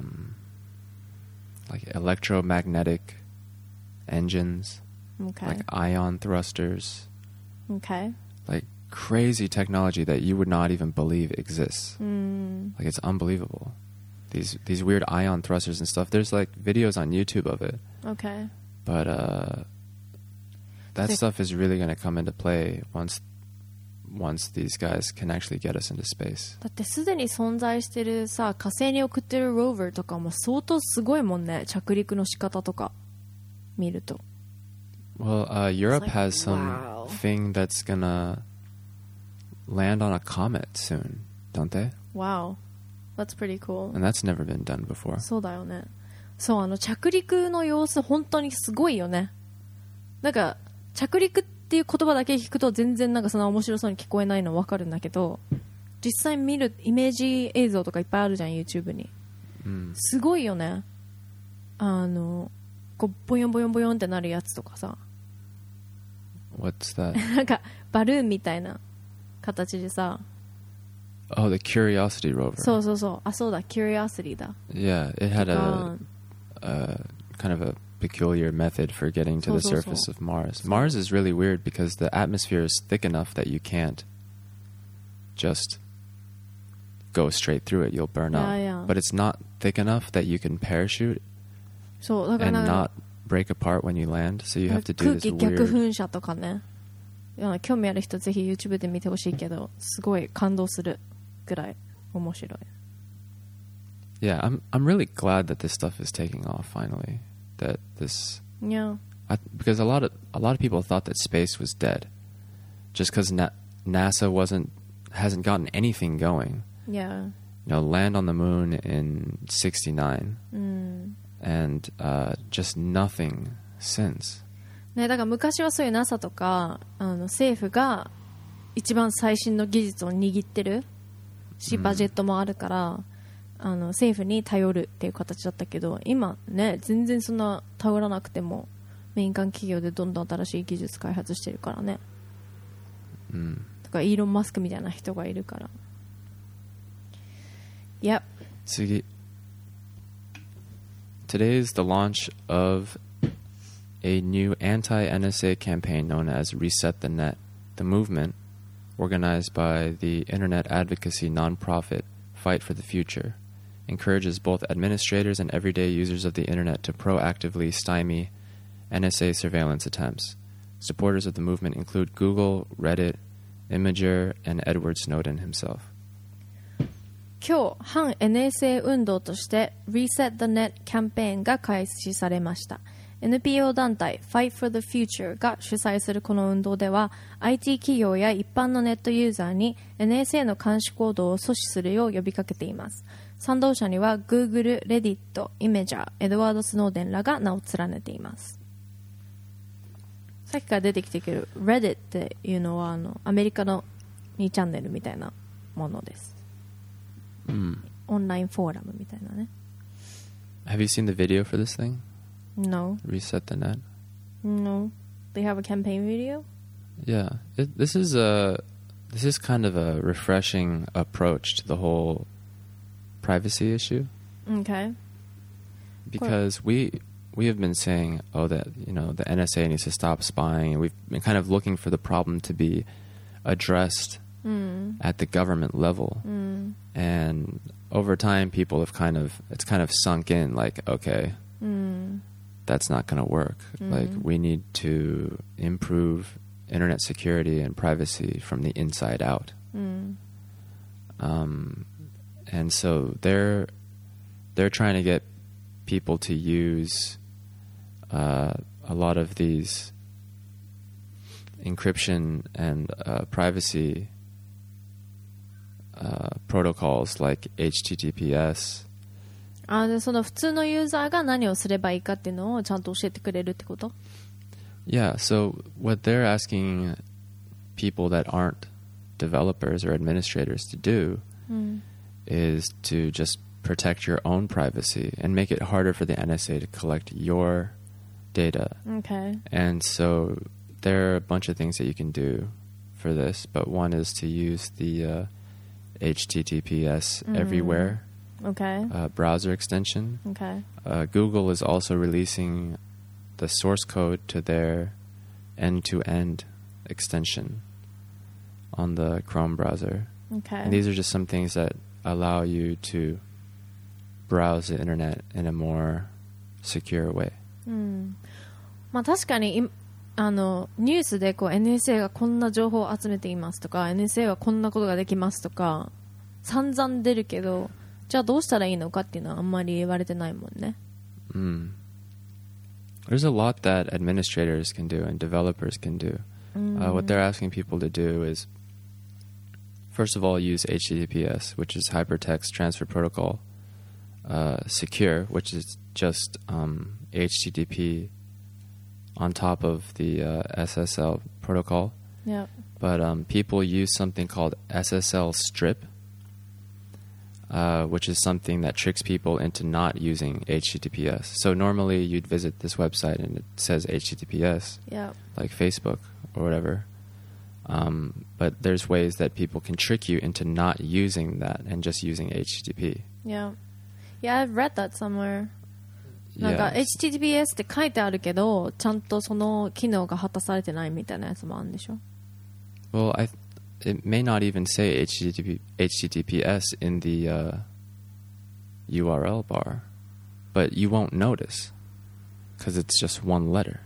electromagnetic engines, Okay. like ion thrusters, Okay. like crazy technology that you would not even believe exists. Like it's unbelievable. These weird ion thrusters and stuff. There's like videos on YouTube of it. Okay. But that stuff is really going to come into play once these guys can actually get us into space. だってすでに存在してるさ、火星に送ってるローバーとかも相当すごいもんね。着陸の仕方とか見ると。 Well, Europe like, has some wow. thing that's going to land on a comet soon, don't they? Wow. That's pretty cool. And that's never been done before. そうだよね。そう、着陸の様子本当にすごいよね。なんか着陸っていう言葉だけ聞くと全然なんかそんな面白そうに聞こえないの分かるんだけど、実際見るイメージ映像とかいっぱいあるじゃん YouTube に。すごいよね。こうボヨンボヨンボヨンってなるやつとかさ。 What's that? なんかバルーンみたいな形でさ。 Oh, the Curiosity rover. そうそうそう。あ、そうだ、Curiosity だ。 Yeah, it had a kind of a peculiar method for getting to the surface of Mars. Mars is really weird because the atmosphere is thick enough that you can't just go straight through it. You'll burn up. Yeah. But it's not thick enough that you can parachute そうだか and ら not break apart when you land. So you have to do 空 this 気逆 weird... 噴射とかね。興味ある人ぜひ YouTube で見てほしいけど、すごい感動するぐらい面白い。 Yeah, I'm really glad that this stuff is taking off finally. That this... Yeah. Because a lot of people thought that space was dead. Just because NASA hasn't gotten anything going. Yeah. You know, land on the moon in 69. And just nothing since. ね、だから昔はそういう NASA とか政府が一番最新の技術を握ってるし、バジェットもあるから政府に頼るっていう形だったけど、今ね全然そんな頼らなくても民間企業でどんどん新しい技術開発してるからね。とかイーロン・マスクみたいな人がいるから。Yep. 次。Today is the launch of a new anti-NSA campaign known as Reset the Net. The movement, organized by the internet advocacy nonprofit Fight for the Future, encourages both administrators and everyday users of the internet to proactively stymie NSA surveillance attempts. Supporters of the movement include Google, Reddit, Imgur, and Edward Snowden himself. 今日、反 NSA 運動として Reset the Net キャンペーンが開始されました。NPO 団体 Fight for the Future が主催するこの運動では IT 企業や一般のネットユーザーに NSA の監視行動を阻止するよう呼びかけています。賛同者には Google、Reddit、Imgur、エドワード・スノーデンらが名を連ねています。さっきから出てきてくる Reddit っていうのはアメリカの2チャンネルみたいなものです。オンラインフォーラムみたいなね。 Have you seen the video for this thing? No. Reset the Net? No. They have a campaign video? Yeah. This is kind of a refreshing approach to the whole privacy issue. Okay. Because we have been saying, that, the NSA needs to stop spying, and we've been kind of looking for the problem to be addressed at the government level. And over time, people have it's kind of sunk in, like, okay, that's not going to work. Like, we need to improve internet security and privacy from the inside out. And so they're trying to get people to use a lot of these encryption and privacy protocols like HTTPS. でその普通のユーザーが何をすればいいかっていうのをちゃんと教えてくれるってこと？ Yeah, so what they're asking people that aren't developers or administrators to do is to just protect your own privacy and make it harder for the NSA to collect your data. Okay. And so there are a bunch of things that you can do for this, but one is to use the HTTPS everywhere browser extension. Okay. Google is also releasing the source code to their end-to-end extension on the Chrome browser. Okay. And these are just some things that allow you to browse the internet in a more secure way. まあ確かにニュースでこう NSA がこんな情報を集めていますとか NSA はこんなことができますとか散々出るけどじゃあどうしたらいいのかっていうのはあんまり言われてないもんね。 There's a lot that administrators can do and developers can do. What they're asking people to do is, first of all, use HTTPS, which is Hypertext Transfer Protocol, secure, which is just HTTP on top of the SSL protocol. Yeah. But people use something called SSL strip, which is something that tricks people into not using HTTPS. So normally you'd visit this website and it says HTTPS, like Facebook or whatever. But there's ways that people can trick you into not using that and just using HTTP. Yeah, I've read that somewhere. なんか HTTPS って書いてあるけどちゃんとその機能が果たされてないみたいなやつもあるんでしょ？ Well, it may not even say HTTPS in the URL bar, but you won't notice because it's just one letter.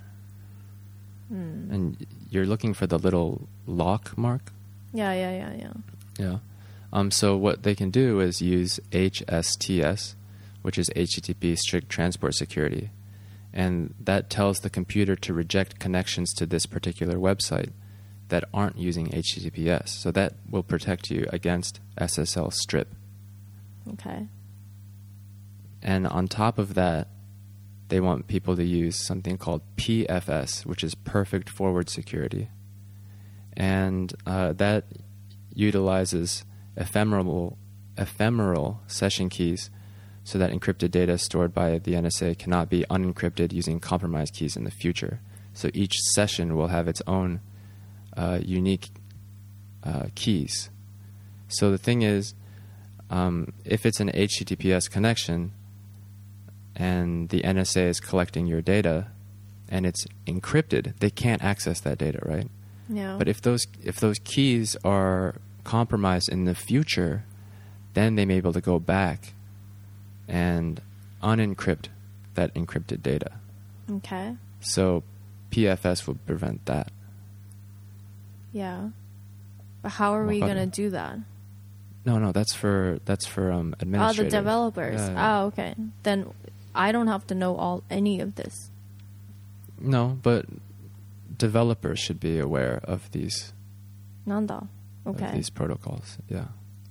And you're looking for the little lock mark? Yeah. So what they can do is use HSTS, which is HTTP Strict Transport Security. And that tells the computer to reject connections to this particular website that aren't using HTTPS. So that will protect you against SSL strip. Okay. And on top of that, they want people to use something called PFS, which is Perfect Forward Security. And that utilizes ephemeral session keys so that encrypted data stored by the NSA cannot be unencrypted using compromised keys in the future. So each session will have its own unique keys. So the thing is, if it's an HTTPS connection and the NSA is collecting your data and it's encrypted, they can't access that data, right? Yeah. But if those keys are compromised in the future, then they may be able to go back and unencrypt that encrypted data. Okay. So PFS will prevent that. Yeah. But how are we going to do that? No, that's for administrators. Oh, the developers. Yeah. Oh, okay. Then I don't have to know any of this. No, but developers should be aware of these. なんだ? Okay. Of these protocols. Yeah.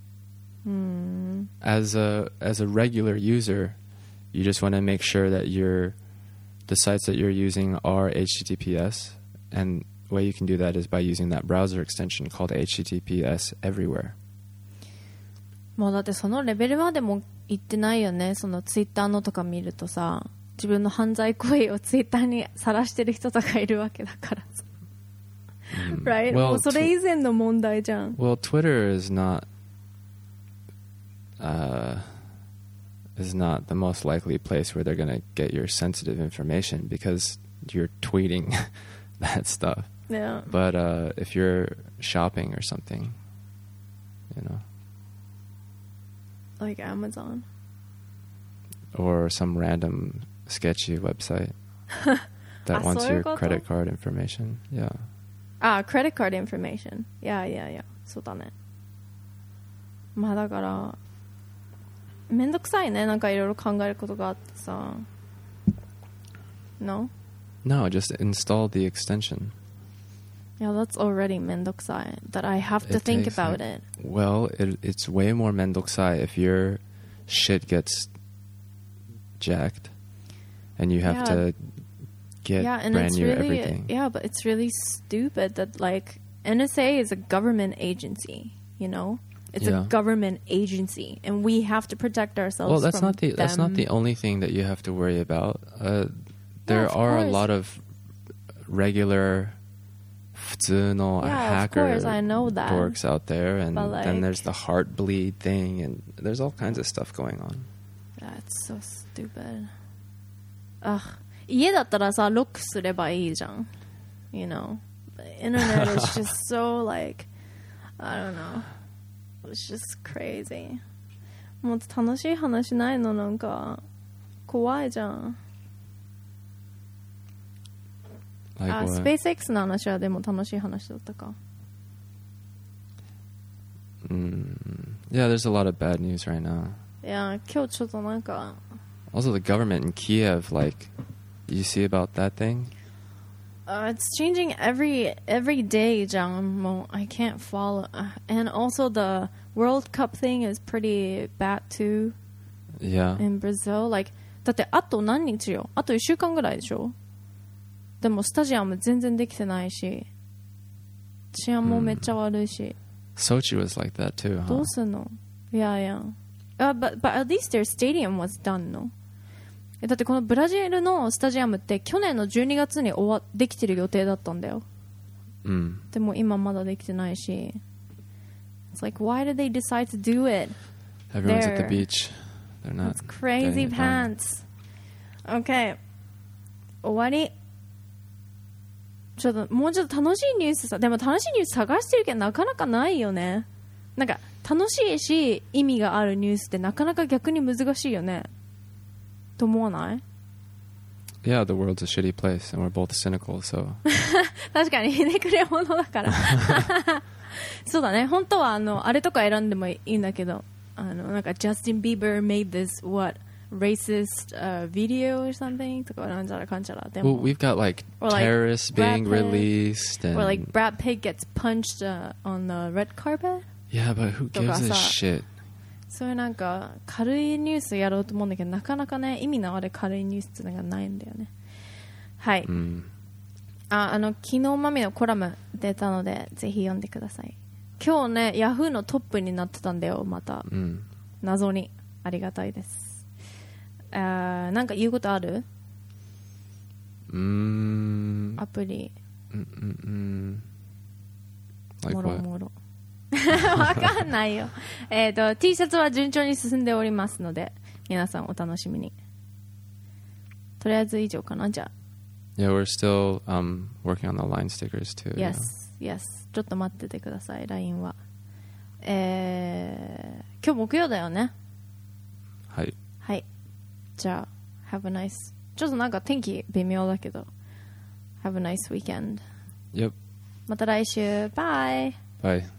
As a regular user, you just want to make sure that the sites that you're using are HTTPS, and the way you can do that is by using that browser extension called HTTPS Everywhere. もうだってそのレベルまでも行ってないよね。そのツイッターのとか見るとさ、自分の犯罪行為をツイッターに晒してる人とかいるわけだからさ。Right? もうそれ以前の問題じゃん。 Well, Twitter is not the most likely place where they're going to get your sensitive information because you're tweeting that stuff. Yeah. But if you're shopping or something, you know. Like Amazon. Or some random sketchy website that wants your credit card information. Yeah. Credit card information. Yeah. そうだね。まあだからめんどくさいね。なんかいろいろ考えることがあってさ。No? No, just install the extension. Yeah, that's already めんどくさい that I have to think about it. Well, it's way more めんどくさい if your shit gets jacked and you have to get brand new everything. Yeah, but it's really stupid that like NSA is a government agency, you know? It's a government agency and we have to protect ourselves. Well, that's from not the them. that's not the only thing that you have to worry about. There are a lot of regular 普通の hacker dorks out there, and then there's the Heartbleed thing, and there's all kinds of stuff going on. That's so stupid. 家だったらさロックすればいいじゃん You know, the internet is just so like I don't know, it's just crazy. もっと楽しい話ないの？なんか怖いじゃん。スペース X の話はでも楽しい話だったか。 Yeah, there's a lot of bad news right now. Yeah, 今日ちょっとなんか Also, the government in Kiev, like, you see about that thing? It's changing every day, じゃん。もう I can't follow. And also the World Cup thing is pretty bad too. Yeah. In Brazil, like だってあと何日よ？あと1週間ぐらいでしょ？でもスタジアム全然できてないし、治安もめっちゃ悪いし。 Sochi was like that too, huh? どうすんの？ Yeah. But at least their stadium was done, no? だってこのブラジルのスタジアムって去年の12月にできてる予定だったんだよ。でも今まだできてないし。It's like, why did they decide to do it? Everyone's at the beach. They're not. That's crazy pants. Okay. 終わり。もうちょっと楽しいニュースさ。でも楽しいニュース探してるけどなかなかないよね。なんか楽しいし意味があるニュースってなかなか逆に難しいよね。と思わない？ Yeah, the world's a shitty place and we're both cynical, so. 確かにひねくれ者だから。そうだね。本当はあれとか選んでもいいんだけど、なんか Justin Bieber made this racist video or something とかなんちゃらかんちゃら。でも Well, we've got like terrorists being released and or like Brad Pitt gets punched on the red carpet. Yeah, but who gives a shit? そういうなんか軽いニュースやろうと思うんだけどなかなかね意味のある軽いニュースってのがないんだよね。はい。昨日マミのコラム出たのでぜひ読んでください。今日ねヤフーのトップになってたんだよまた。謎にありがたいです。なんか言うことある？アプリ。もろもろ。わかんないよ。T シャツは順調に進んでおりますので皆さんお楽しみに。とりあえず以上かなじゃあ。 Yeah, we're still working on the line stickers too. Yes. ちょっと待っててください LINE は。今日木曜だよね。 はい。 はい。じゃあ Have a nice ちょっとなんか天気微妙だけど Have a nice weekend. Yep. また来週。バイ。 Bye.